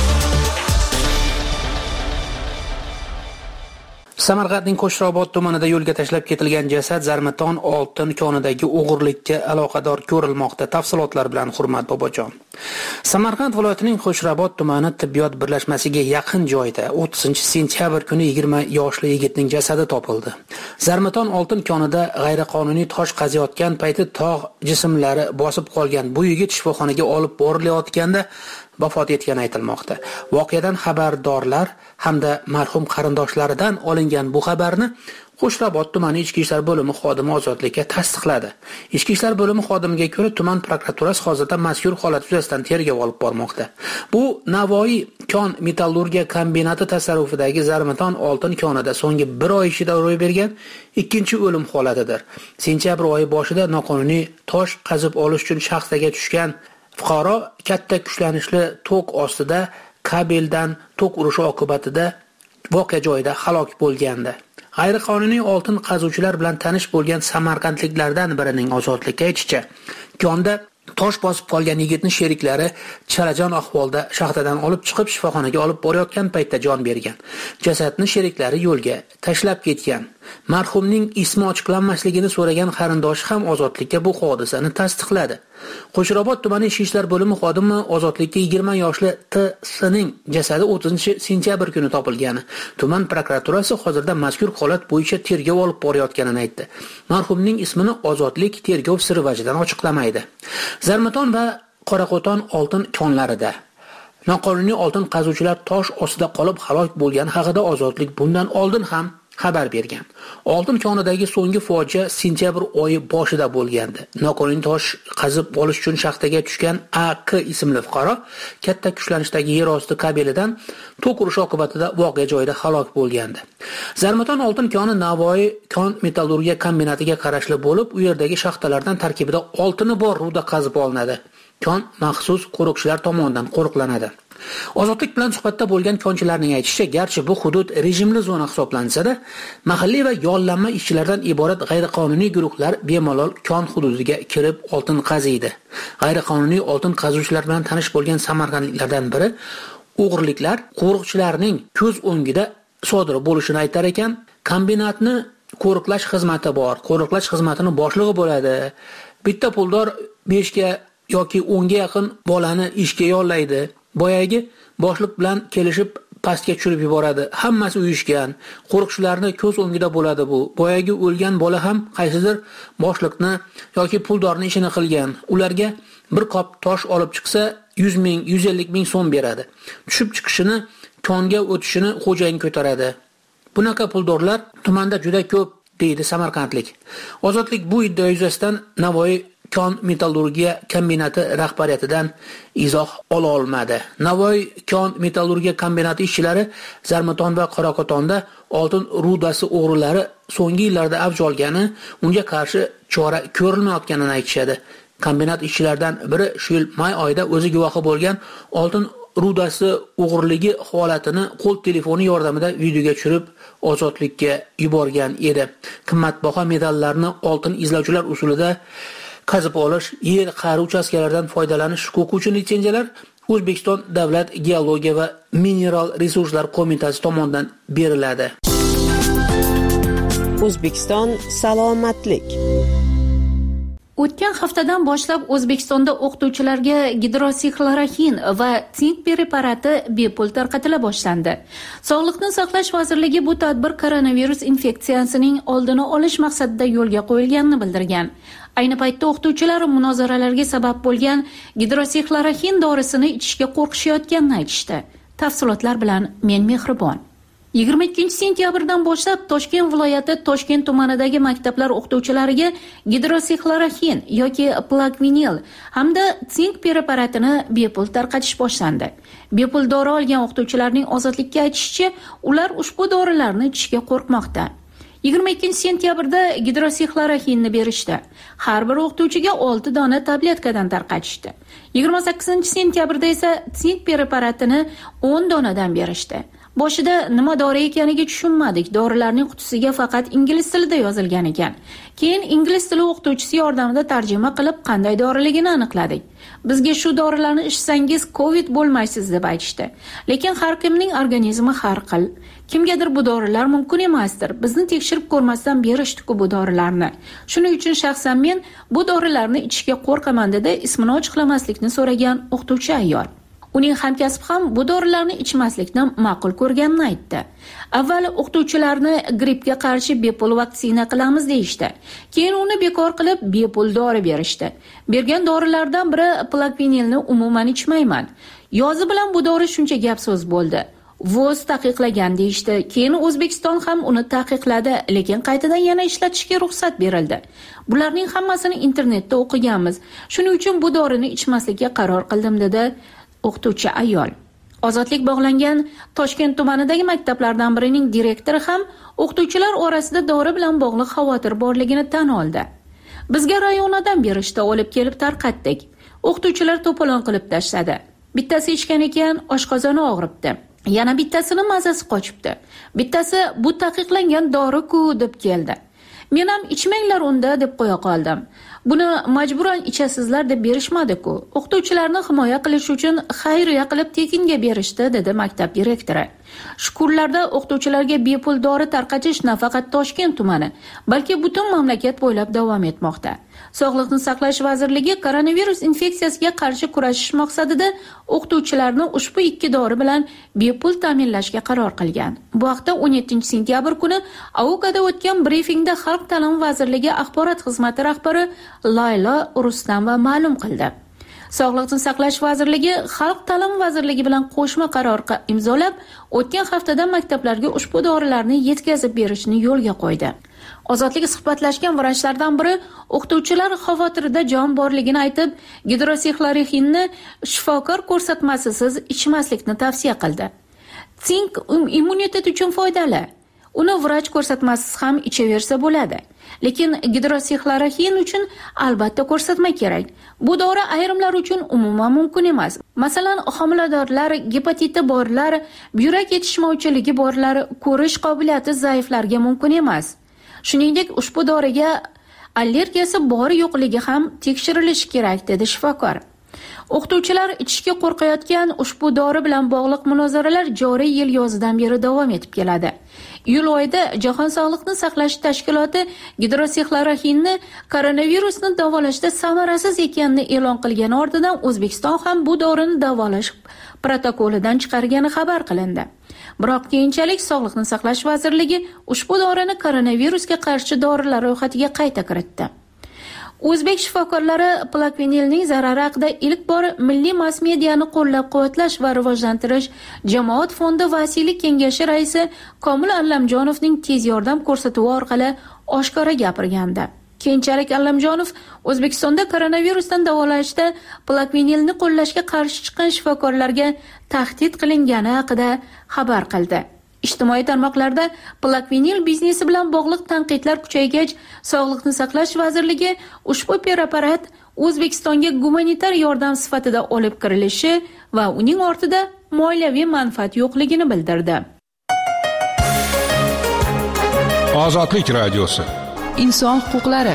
Samarqandning Qo'shrobod tumanida yo'lga tashlab ketilgan jasad Zarmaton oltin konidagi o'g'irlikka aloqador ko'rilmoqda. Tafsilotlar bilan Hurmat Bobojon. Samarqand viloyatining Qo'shrobod tumani tibbiyot birlashmasiga yaqin joyda o'ttizinchi sentyabr kuni yigirma yoshli yigitning jasadi topildi. Zarmaton oltin konida g'ayriqonuniy tosh qaziyotgan payti tog' jismlari bosib qolgan bu yigit shifoxonaga olib borilayotganda vafot etgani aytilmoqda. Voqeadan xabardorlar hamda marhum qarindoshlaridan olingan bu xabarni Qo'shrobod tumani ichki ishlar bo'limi xodimi Ozodlikka tasdiqladi. Ichki ishlar bo'limi xodimiga ko'ra, tuman prokuraturasi hozirda mazkur holat yuzasidan tergov olib bormoqda. Bu Navoiy kon metallurgiya kombinati tasarrufidagi Zarmaton oltin konida so'nggi bir oy ichida ro'y bergan ikkinchi o'lim holatidir. Sentyabr oyi boshida noqonuniy tosh qazib olish uchun shaxsaga tushgan fuqaro katta kuchlanishli tok ostida kabeldan tok urishi oqibatida voqea joyida halok bo'lgandi. G'ayriqonuniy oltin qazuvchilar bilan tanish bo'lgan samarqandliklardan birining Ozodlikka aytishicha, konda tosh bosib qolgan yigitning sheriklari chalajon ahvolda shaxtadan olib chiqib shifoxonaga olib borayotgan paytda jon bergan. Jasadni sheriklari yo'lga tashlab ketgan. Marhumning ismi ochiqlanmasligini so'ragan qarindoshi ham Ozodlikka bu hodisani tasdiqladi. Qo'shrobod tumani ichki ishlar bo'limi xodimi Ozodlikka yigirma yoshli T S.ning jasadi o'ttizinchi sentyabr kuni topilgani. Tuman prokuraturasi hozirda mazkur holat bo'yicha tergov olib borayotganini aytdi. Marhumning ismini Ozodlik tergov siri vajidan ochiqlamaydi. Zarmaton va Qoraqo'ton oltin konlarida noqonuniy oltin qazuvchilar tosh ostida qolib halok bo'lgan haqida Ozodlik bundan oldin ham xabar bergan. Oltin konidagi so'nggi fojia sentyabr oyi boshida bo'lgandi. Noqonuniy tosh qazib olish uchun shaxtaga tushgan A K ismli fuqaro katta kuchlanishdagi yer osti kabelidan tok urishi oqibatida voqea joyida halok bo'lgandi. Zarmaton oltin koni Navoiy kon metallurgiya kombinatiga qarashli bo'lib, u yerdagi shaxtalardan tarkibida oltini bor ruda qazib olinadi. Kon maxsus qo'riqchilar tomonidan qo'riqlanadi. Ozodlik bilan suhbatda bo'lgan konchilarning aytishicha, garchi bu hudud rejimli zona hisoblansa-da, mahalliy va yollanma ishchilardan iborat g'ayriqonuniy guruhlar bemalol kon hududiga kirib oltin qaziydi. G'ayriqonuniy oltin qazuvchilar bilan tanish bo'lgan samarqandliklardan biri o'g'irliklar qo'riqchilarning ko'z o'ngida sodir bo'lishini aytar ekan. Kombinatni qo'riqlash xizmati bor. Qo'riqlash xizmatining boshlig'i bo'ladi. Bitta puldor beshga yoki o'nga yaqin bolani ishga yollaydi. Boyagi boshliq bilan kelishib pastga tushirib yuboradi. Hammasi uyushgan. Qo'riqchilarni ko'z o'ngida bo'ladi bu. Boyagi o'lgan bola ham qaysidir boshliqni yoki puldorning ishini qilgan. Ularga bir qop tosh olib chiqsa yuz ming, yuz ellik ming so'm beradi. Tushib chiqishini, konga o'tishini xo'jayin ko'taradi. Bunaqa puldorlar tumanda juda ko'p, deydi samarqandlik. Ozodlik bu iddia yuzasidan Navoiy kon metallurgiya kombinati rahbariyatidan izoh ola olmadi. Navoiy kon metallurgiya kombinati ishchilari Zarmaton va Qorakotonda oltin rudasi o'g'rilari so'nggi yillarda avj olgani, unga qarshi chora ko'rilmayotganini aytishadi. Kombinat ishchilaridan biri shu yil may oyida o'zi guvohi bo'lgan oltin rudasi o'g'irligi holatini qo'l telefoni yordamida videoga tushirib Ozodlikka yuborgan edi. Qimmatbaho metallarni oltin izlovchilar usulida qazib olish, yer qa'ri uchastkalaridan foydalanish huquqi uchun litsenziyalar O'zbekiston Davlat geologiya va mineral resurslar qo'mitasi tomonidan beriladi. O'zbekiston salomatlik. O'tgan haftadan boshlab O'zbekistonda o'qituvchilarga gidroksixloroxin va sink preparati bepul tarqatila boshlandi. Sog'liqni saqlash vazirligi bu tadbir koronavirus infeksiyasining oldini olish maqsadida yo'lga qo'yilganini bildirgan. Ayni paytda o'qituvchilar munozaralarga sabab bo'lgan gidroksixloroxin dorisini ichishga qo'rqishayotganini aytishdi. Tafsilotlar bilan men Mehribon. yigirma ikkinchi sentyabrdan boshlab Toshkent viloyati Toshkent tumanidagi maktablar o'qituvchilariga gidroksixloroxin yoki plakvinil hamda sink preparatini bepul tarqatish boshlandi. Bepul dori olgan o'qituvchilarning Ozodlikka aytishicha, ular ushbu dorilarni ichishga qo'rqmoqda. yigirma ikkinchi sentyabrda gidroksixloroxinni berishdi. Har bir o'qituvchiga olti dona tabletkadan tarqatishdi. yigirma sakkizinchi sentyabrda esa sink preparatini o'n donadan berishdi. Boshida nima dori ekaniga tushunmadik. Dorilarning qutisiga faqat ingliz tilida yozilgan ekan. Keyin ingliz tili o'qituvchisi yordamida tarjima qilib qanday doriligini aniqladik. Bizga shu dorilarni ichsangiz COVID bo'lmaysiz deb aytishdi. Lekin har kimning organizmi har xil. Kimgadir bu dorilar mumkin emasdir. Bizni tekshirib ko'rmasdan berishdi-ku bu dorilarni. Shuning uchun shaxsan men bu dorilarni ichishga qo'rqaman dedi ismini ochiqlamaslikni so'ragan o'qituvchi ayol. Uning hamkasbi ham bu dorilarni ichmaslikni ma'qul ko'rganini aytdi. Avval o'qituvchilarni grippga qarshi bepul vaksina qilamiz deyishdi. Keyin uni bekor qilib bepul dori berishdi. Bergan dorilardan biri plakvinilni umuman ichmayman. Yozi bilan bu dori shuncha gap so'z bo'ldi. Voz taqiqlagan deyishdi. Keyin O'zbekiston ham uni taqiqladi, lekin qaytadan yana ishlatishga ruxsat berildi. Bularning hammasini internetda o'qiganmiz. Shuning uchun bu dorini ichmaslikka qaror qildim dedi o'qituvchi ayol. Ozodlik bog'langan Toshkent tumanidagi maktablardan birining direktori ham o'qituvchilar orasida dori bilan bog'liq xavotir borligini tan oldi. Bizga rayonadan berishda olib kelib tarqatdik. O'qituvchilar to'polon qilib tashladi. Bittasi ichgan ekan, oshqozoni og'ribdi. Yana bittasini mazasi qochibdi. Bittasi bu taqiqlangan dori-ku deb keldi. Men ham ichmanglar unda deb qo'ya qoldim. Buni majburan ichasizlar deb berishmadi-ku. O'qituvchilarni himoya qilish uchun xayriya qilib tekinga berishdi, dedi maktab direktori. Shu kunlarda o'qituvchilarga bepul dori tarqatish nafaqat Toshkent tumani, balki butun mamlakat bo'ylab davom etmoqda. Sog'liqni saqlash vazirligi koronavirus infeksiyasiga qarshi kurashish maqsadida o'qituvchilarni ushbu ikki dori bilan bepul ta'minlashga qaror qilgan. Bu haqda o'n yettinchi sentyabr kuni Aukada o'tgan brifingda Xalq ta'limi vazirligi axborot xizmati rahbari Layla Rustamova ma'lum qildi. Sog'liqni saqlash vazirligi Xalq ta'limi vazirligi bilan qo'shma qaror imzolab, o'tgan haftada maktablarga ushbu dorilarni yetkazib berishni yo'lga qo'ydi. Ozodlik suhbatlashgan vrachlardan biri o'qituvchilar xavotirida jon borligini aytib, gidroksixloroxinni shifokor ko'rsatmasisiz ichmaslikni tavsiya qildi. Sink immunitet uchun foydali. uni vrach ko'rsatmasiz ham ichaversa bo'ladi. Lekin gidroksixloroxin uchun albatta ko'rsatma kerak. Bu dori ayrimlar uchun umuman mumkin emas. Masalan, homiladorlar, gepatiti borlar, buyrak yetishmovchiligi borlar, ko'rish qobiliyati zaiflarga mumkin emas. Shuningdek, ushbu doriga allergiyasi bor yo'qligi ham tekshirilishi kerak, dedi shifokor. O'qituvchilar ichishga qo'rqayotgan ushbu dori bilan bog'liq munozaralar joriy yil yozidan beri davom etib keladi. Iyul oyida Jahon sog'liqni saqlash tashkiloti gidroksixloroxinni koronavirusni davolashda samarasiz ekanini e'lon qilgani ortidan O'zbekiston ham bu dorini davolash protokolidan chiqargani xabar qilindi. Biroq keyinchalik Sog'liqni saqlash vazirligi ushbu dorini koronavirusga qarshi dorilar ro'yxatiga qayta kiritdi. O'zbek shifokorlari plakvinilning zarari haqida ilk bor milliy mass mediani qo'llab-quvvatlash va rivojlantirish jamoat fondi vasiylik kengashi raisi Komil Allamjonovning tez yordam ko'rsatuvi orqali oshkora gapirgandi. Keyinchalik Allamjonov O'zbekistonda koronavirusdan davolashda plakvinilni qo'llashga qarshi chiqqan shifokorlarga tahdid qilingani haqida xabar qildi. Ijtimoiy tarmoqlarda plakvinil biznesi bilan bog'liq tanqidlar kuchaygach, Sog'liqni saqlash vazirligi ushbu preparat O'zbekistonga gumanitar yordam sifatida olib kirilishi va uning ortida moliyaviy manfaat yo'qligini bildirdi. Ozodlik radiosi. Inson huquqlari.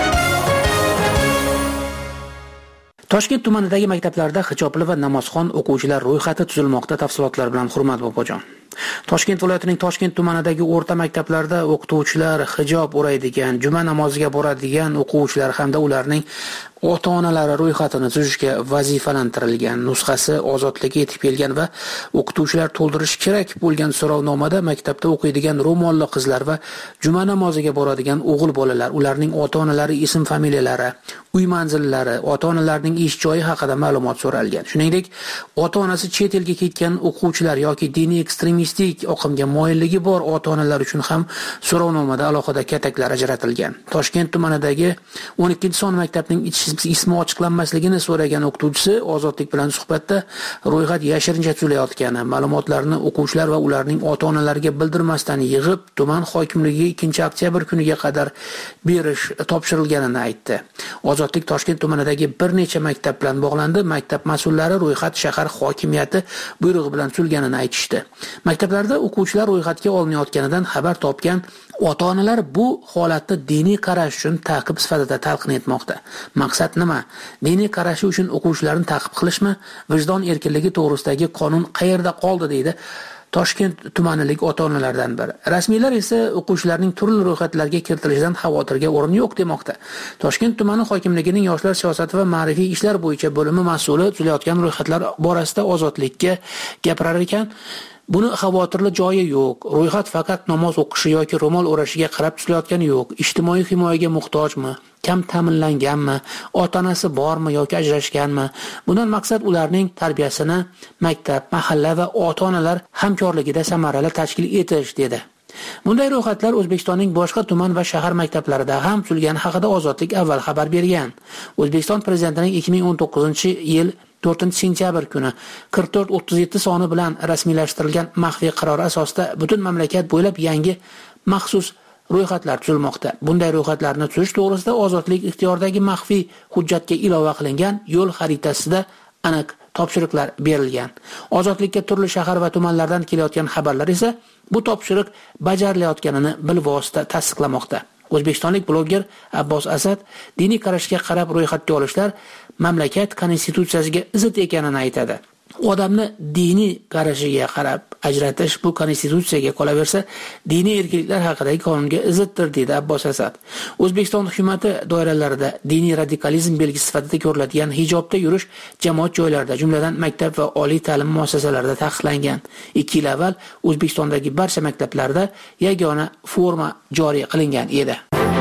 Toshkent tumanidagi maktablarda hijobli va namozxon o'quvchilar ro'yxati tuzilmoqda. Tafsilotlar bilan Hurmat bobojon. Toshkent viloyatining Toshkent tumanidagi o'rta maktablarda o'qituvchilar hijob o'raydigan, juma namoziga boradigan o'quvchilar hamda ularning ota-onalari ro'yxatini tuzishga vazifalantirilgan nusxasi ozodlikka yetib kelgan va o'qituvchilar to'ldirish kerak bo'lgan so'rovnomada maktabda o'qiydigan ro'molli qizlar va juma namoziga boradigan o'g'il bolalar, ularning ota-onalari ism familiyalari, uy manzillari, ota-onalarning ish joyi haqida ma'lumot so'ralgan. Shuningdek, ota-onasi chet elga ketgan o'quvchilar yoki diniy ekstremistik oqimga moyilligi bor ota-onalar uchun ham so'rovnomada alohida kataklar ajratilgan. Toshkent tumanidagi o'n ikkinchi son maktabning ismi ochiqlanmasligini so'ragan o'qituvchisi Ozodlik bilan suhbatda ro'yxat yashirincha tuzilayotgani, ma'lumotlarni o'quvchilar va ularning ota-onalariga bildirmasdan yig'ib, tuman hokimligiga ikkinchi oktyabr kuniga qadar berish topshirilganini aytdi. Ozodlik Toshkent tumanidagi bir necha maktab bilan bog'landi. Maktab mas'ullari ro'yxat shahar hokimiyati buyrug'i bilan tuzilganini aytishdi. Maktablarda o'quvchilar ro'yxatga olinayotganidan xabar topgan ota-onalar bu holatni diniy qarash uchun ta'qib sifatida talqin etmoqda. Maqsad nima? Diniy qarashi uchun o'quvchilarni ta'qib qilishmi? Vijdon erkinligi to'g'risidagi qonun qayerda qoldi, deydi Toshkent tumanilik ota-onalardan biri. Rasmiylar esa o'quvchilarning turli ro'yxatlarga kiritilishidan xavotirga o'rin yo'q demoqda. Toshkent tumani hokimligining yoshlar siyosati va ma'rifiy ishlar bo'yicha bo'limi mas'uli tuzilayotgan ro'yxatlar borasida Ozodlikka gapirar ekan. Buni xavotirli joyi yo'q. Ro'yxat faqat namoz o'qishi yoki ro'mol o'rashiga qarab tuzilayotgani yo'q. Ijtimoiy himoyaga muhtojmi? Kam ta'minlanganmi? Ota-onasi bormi yoki ajrashganmi? Bundan maqsad ularning tarbiyasini maktab, mahalla va ota-onalar hamkorligida samarali tashkil etish, dedi. Bunday ro'yxatlar O'zbekistonning boshqa tuman va shahar maktablarida ham tuzilgani haqida Ozodlik avval xabar bergan. O'zbekiston prezidentining ikki ming o'n to'qqizinchi yil to'rtinchi sentyabr kuni qirq to'rt o'ttiz yetti soni bilan rasmiylashtirilgan maxfiy qaror asosida butun mamlakat bo'ylab yangi maxsus ro'yxatlar tuzilmoqda. Bunday ro'yxatlarni tuzish to'g'risida Ozodlik ixtiyoridagi maxfiy hujjatga ilova qilingan yo'l xaritasida aniq topshiriqlar berilgan. Ozodlikka turli shahar va tumanlardan kelayotgan xabarlar esa bu topshiriq bajarilayotganini bilvosita tasdiqlamoqda. O'zbekistonlik bloger Abbos Asad diniy qarashga qarab ro'yxatga olishlar mamlakat konstitutsiyasiga zid ekanini aytadi. Odamni diniy qarashiga qarab ajratish bu konstitutsiyaga qolaversa, diniy erkinliklar haqidagi qonunga ziddir, deydi Abbos Asad. O'zbekiston hukumati doiralarida diniy radikalizm belgisi sifatida ko'riladigan hijobda yurish jamoat joylarida, jumladan maktab va oliy ta'lim muassasalarida taqiqlangan. ikki yil avval O'zbekistondagi barcha maktablarda yagona forma joriy qilingan edi.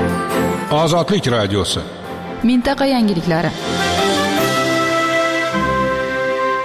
Ozodlik radiosi. Mintaqa yangiliklari.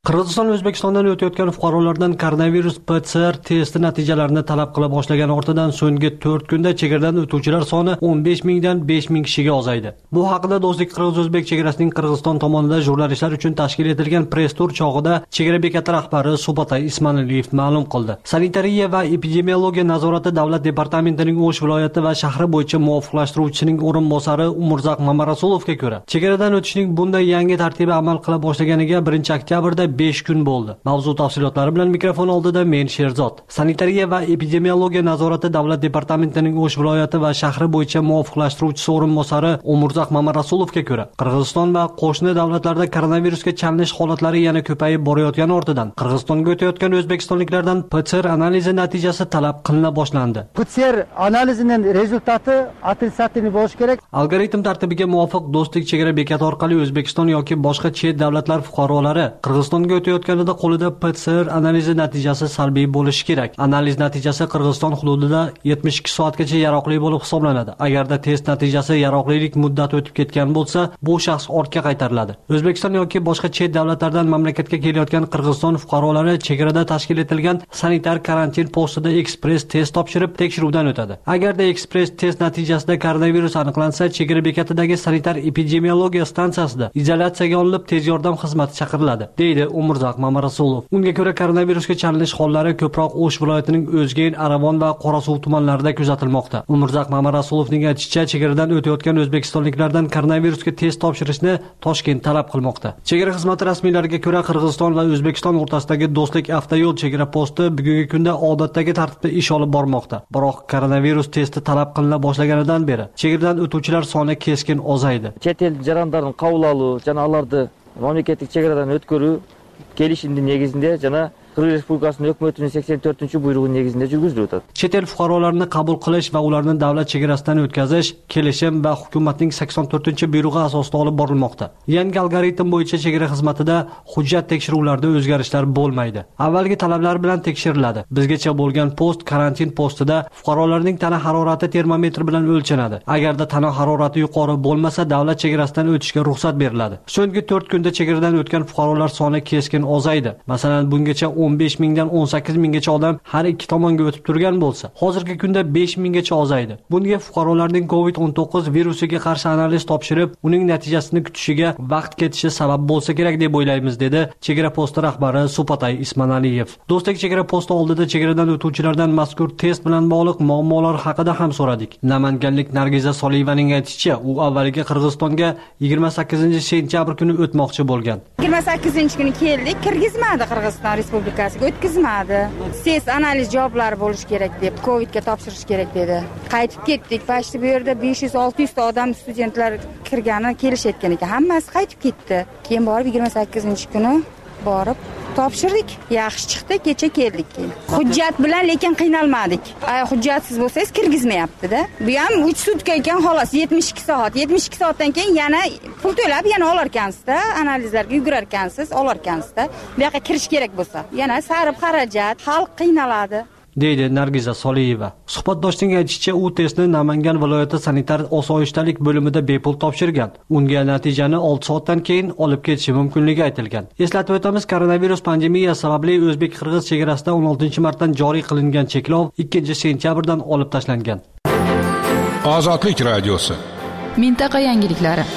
Qirg'iziston O'zbekistondan o'tayotgan fuqarolardan koronavirus P C R testi natijalarini talab qila boshlagan ortidan so'nggi to'rt kunda chegaradan o'tuvchilar soni o'n besh mingdan besh ming kishiga ozaydi. Bu haqida Do'stlik Qirg'iz-O'zbek chegarasining Qirg'iziston tomonidan jurnalistlar uchun tashkil etilgan press tur chog'ida chegara bekati rahbari Subatay Ismanaliyev ma'lum qildi. Sanitariya va epidemiologiya nazorati davlat departamentining O'sh viloyati va shahri bo'yicha muvofiqlashtiruvchisining o'rinbosari Umurzaq Mamarasulovga ko'ra, chegaradan o'tishning bunday yangi tartibi amal qila boshlaganiga birinchi oktyabrda besh kun bo'ldi. Mavzu tafsilotlari bilan mikrofon oldida men Sherzod. Sanitariya va epidemiologiya nazorati davlat departamentining O'sh viloyati va shahri bo'yicha muvofiqlashtiruvchisi o'rinbosari Umurzaq Mamarasulovga ko'ra, Qirg'iziston va qo'shni davlatlarda koronavirusga chalinish holatlari yana ko'payib borayotgani ortidan Qirg'izistonga o'tayotgan o'zbekistonliklardan P C R analizi natijasi talab qilina boshlandi. P C R analizining rezultati отрицательный bo'lishi kerak. Algoritm tartibiga muvofiq Do'stlik chegara bekati orqali O'zbekiston yoki boshqa chet davlatlar fuqarolari Qirg'izistonga o'tayotganida qo'lida P C R analizi natijasi salbiy bo'lishi kerak. Analiz natijasi Qirg'iziston hududida yetmish ikki soatgacha yaroqli bo'lib hisoblanadi. Agarda test natijasi yaroqlilik muddati o'tib ketgan bo'lsa, bu shaxs ortga qaytariladi. O'zbekiston yoki boshqa chet davlatlardan mamlakatga kelayotgan Qirg'iziston fuqarolari chegarada tashkil etilgan sanitar karantin postida ekspress test topshirib tekshiruvdan o'tadi. Agarda ekspress test natijasida koronavirus aniqlansa, chegara bekatidagi sanitar epidemiologiya stansiyasida izolyatsiyaga olinib tez yordam xizmati chaqiriladi, deydi Umurzaq Mamarasulov. Unga ko'ra koronavirusga chalinish hollari ko'proq O'sh viloyatining O'zgen, Aravon va Qorasuv tumanlarida kuzatilmoqda. Umurzaq Mamarasulovning aytishicha, chegaradan o'tayotgan o'zbekistonliklardan koronavirusga test topshirishni Toshkent talab qilmoqda. Chegara xizmati rasmiylariga ko'ra, Qirg'iziston va O'zbekiston o'rtasidagi Do'stlik avtoyo'l chegara posti bugungi kunda odatdagi tartibda ish olib bormoqda. Biroq koronavirus testi talab qilina boshlaganidan beri chegaradan o'tuvchilar soni keskin ozaydi. Chet el jarandlarini qabul oluv, jana ularni mamlakatlik chegaradan o'tkazish kelishimning negizinde jana Qirg'iz Respublikasining hukumatining sakson to'rtinchi buyrug'i negizida yurgizilyapti. Chet el fuqarolarini qabul qilish va ularni davlat chegarasidan o'tkazish kelishim va hukumatning sakson to'rtinchi buyrug'i asosida olib borilmoqda. Yangi algoritm bo'yicha chegara xizmatida hujjat tekshiruvlarida o'zgarishlar bo'lmaydi. Avvalgi talablar bilan tekshiriladi. Bizgacha bo'lgan post karantin postida fuqarolarning tana harorati termometr bilan o'lchanadi. Agarda tana harorati yuqori bo'lmasa, davlat chegarasidan o'tishga ruxsat beriladi. So'nggi to'rt kunda chegaradan o'tgan fuqarolar soni keskin ozaydi. Masalan, bungacha o'n besh mingdan o'n sakkiz minggacha odam har ikki tomonga o'tib turgan bo'lsa, hozirgi kunda besh minggacha ozaydi. Bunga fuqarolarning covid o'n to'qqiz virusiga qarshi analiz topshirib, uning natijasini kutishiga vaqt ketishi sabab bo'lsa kerak deb o'ylaymiz, dedi chegara posti rahbari Subatay Ismanaliyev. Do'stlik chegara posti oldida chegaradan o'tuvchilardan mazkur test bilan bog'liq muammolar haqida ham so'radik. Namanganlik Nargiza Soliyevaning aytishicha, u avvaliga Qirg'izistonga yigirma sakkizinchi sentyabr kuni o'tmoqchi bo'lgan. yigirma sakkizinchi kuni keldik, kirgizmadi Qirg'iziston Respublikasiga, o'tkazmadi. Test analiz javoblari bo'lishi kerak deb, Covidga topshirish kerak dedi. Qaytib ketdik. Pashti bu yerda besh yuz olti yuz ta odam studentlar kirgani kelishayotgan ekan. Hammasi qaytib ketdi. Keyin borib yigirma sakkizinchi kuni borib topshirdik. Yaxshi chiqdi, kecha keldik keyin. Hujjat bilan lekin qiynalmadik. Ay, hujjatsiz bo'lsangiz kirgizmayapti-da. Bu ham uch sutka ekan, xolos yetmish ikki soat. yetmish ikki soatdan keyin yana pul to'lab yana olar ekansiz-da, analizlarga yugurar ekansiz, olar ekansiz-da. Bu yoqqa kirish kerak bo'lsa, yana sarf xarajat, xalq qiynaladi, deydi Nargiza Soliyeva. Suhbatdoshning aytishicha, u testni Namangan viloyati sanitar osoyishtalik bo'limida bepul topshirgan. Unga natijani olti soatdan keyin olib ketishi mumkinligi aytilgan. Eslatib o'tamiz, koronavirus pandemiyasi sababli o'zbek-qirg'iz chegarasida o'n oltinchi martdan joriy qilingan cheklov ikkinchi sentyabrdan olib tashlangan. Ozodlik radiosi. Mintaqa yangiliklari.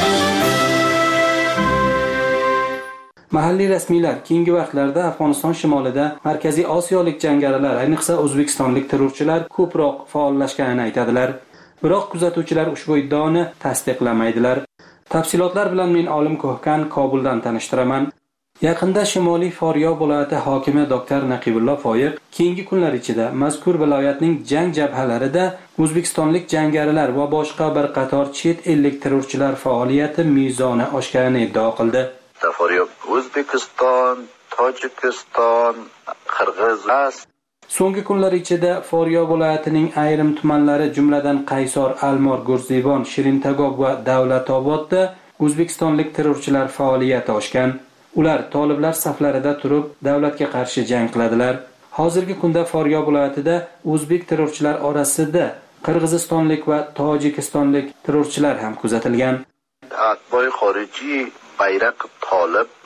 Mahalliy rasmiylar keyingi vaqtlarda Afg'oniston shimolida Markaziy Osiyolik jangarilar, ayniqsa o'zbekistonlik terrorchilar ko'proq faollashganini aytadilar. Biroq kuzatuvchilar ushbu iddaoni tasdiqlamaydilar. Tafsilotlar bilan men Olim Ko'hkan Kobuldan tanishtiraman. Yaqinda Shimoliy Faryob viloyati hokimi doktor Naqibullo Foyiq keyingi kunlar ichida mazkur viloyatning jang jabhalarida o'zbekistonlik jangarilar va boshqa bir qator chet ellik terrorchilar faoliyati mezoni oshganini iddao qildi. Faryob O'zbekiston, Tojikiston, Qirg'iz. So'nggi kunlar ichida Faryob viloyatining ayrim tumanlari, jumladan Qaysor, Almor, Gurzibon, Shirintagob va Davlatobodda o'zbekistonlik terrorchilar faoliyati oshgan. Ular toliblar saflarida turib davlatga qarshi jang qiladilar. Hozirgi kunda Faryob viloyatida o'zbek terrorchilar orasida qirg'izistonlik va tojikistonlik terrorchilar ham kuzatilgan. Atboy xorijiy bayraq tolib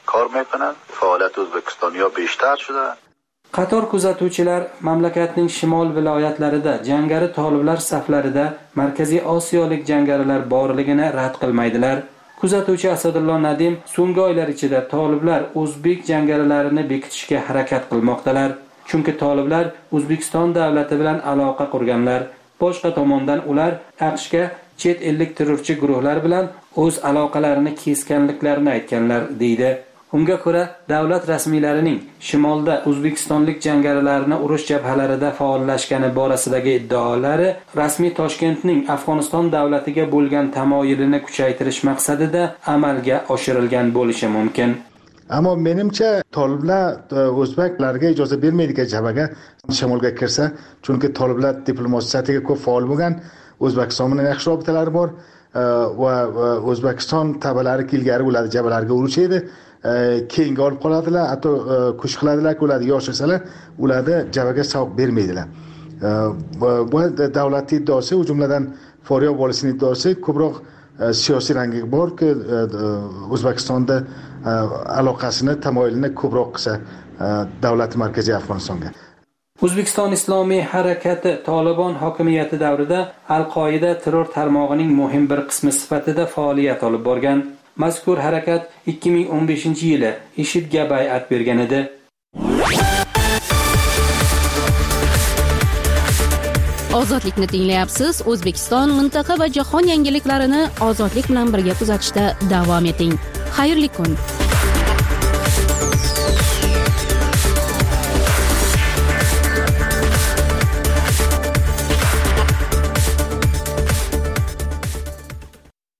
کار میکنند. فعالیت ازبکستانیا بیشتر شده. qator kuzatuvchilar mamlakatning shimol viloyatlarida jangari toliblar saflarida Markaziy Osiyolik jangarilar borligini rad qilmaydilar. Kuzatuvchi Asadullo Nadim so'nggi oylar ichida toliblar o'zbek jangarilarini bekitishga harakat qilmoqdalar. Chunki toliblar O'zbekiston davlati bilan aloqa qurganlar. Boshqa tomondan ular AQShga chet ellik terrorchi guruhlar bilan o'z aloqalarini kesganliklarini aytganlar deydi. Unga ko'ra, davlat rasmiylarining shimolda o'zbekistonlik jangarilarni urush jabhalarida faollashgani borasidagi iddaolari rasmiy Toshkentning Afg'oniston davlatiga bo'lgan tamoyilini kuchaytirish maqsadida amalga oshirilgan bo'lishi mumkin. Ammo menimcha toliblar o'zbeklarga ijozat bermaydi ki jabhaga shimolga kirsa, chunki toliblar diplomatiyasiga ko'p faol bo'lgan, O'zbekiston bilan yaxshi robitalari bor va O'zbekiston tabalari ilgari ular jabhalarga urushadi. Keyinga olib qoladilar, hatto kuch qiladilar-ku ular yosh esalar, ularni jabhaga savq bermaydilar. Bu davlat iddaosi, u jumladan Foryob volisining iddaosi ko'proq siyosiy rangi borki, O'zbekistonda aloqasini, tamoyilini ko'proq qilsa davlat markaziy Afg'onistonga. O'zbekiston Islomiy harakati Tolibon hokimiyati davrida Al-Qoida terror tarmog'ining muhim bir qismi sifatida faoliyat olib borgan. Mazkur harakat ikki ming o'n beshinchi yili IShIDga bay'at bergan edi. Ozodlikni tinglayapsiz. O'zbekiston, mintaqa va jahon yangiliklarini ozodlik bilan birga kuzatishda davom eting. Xayrli kun.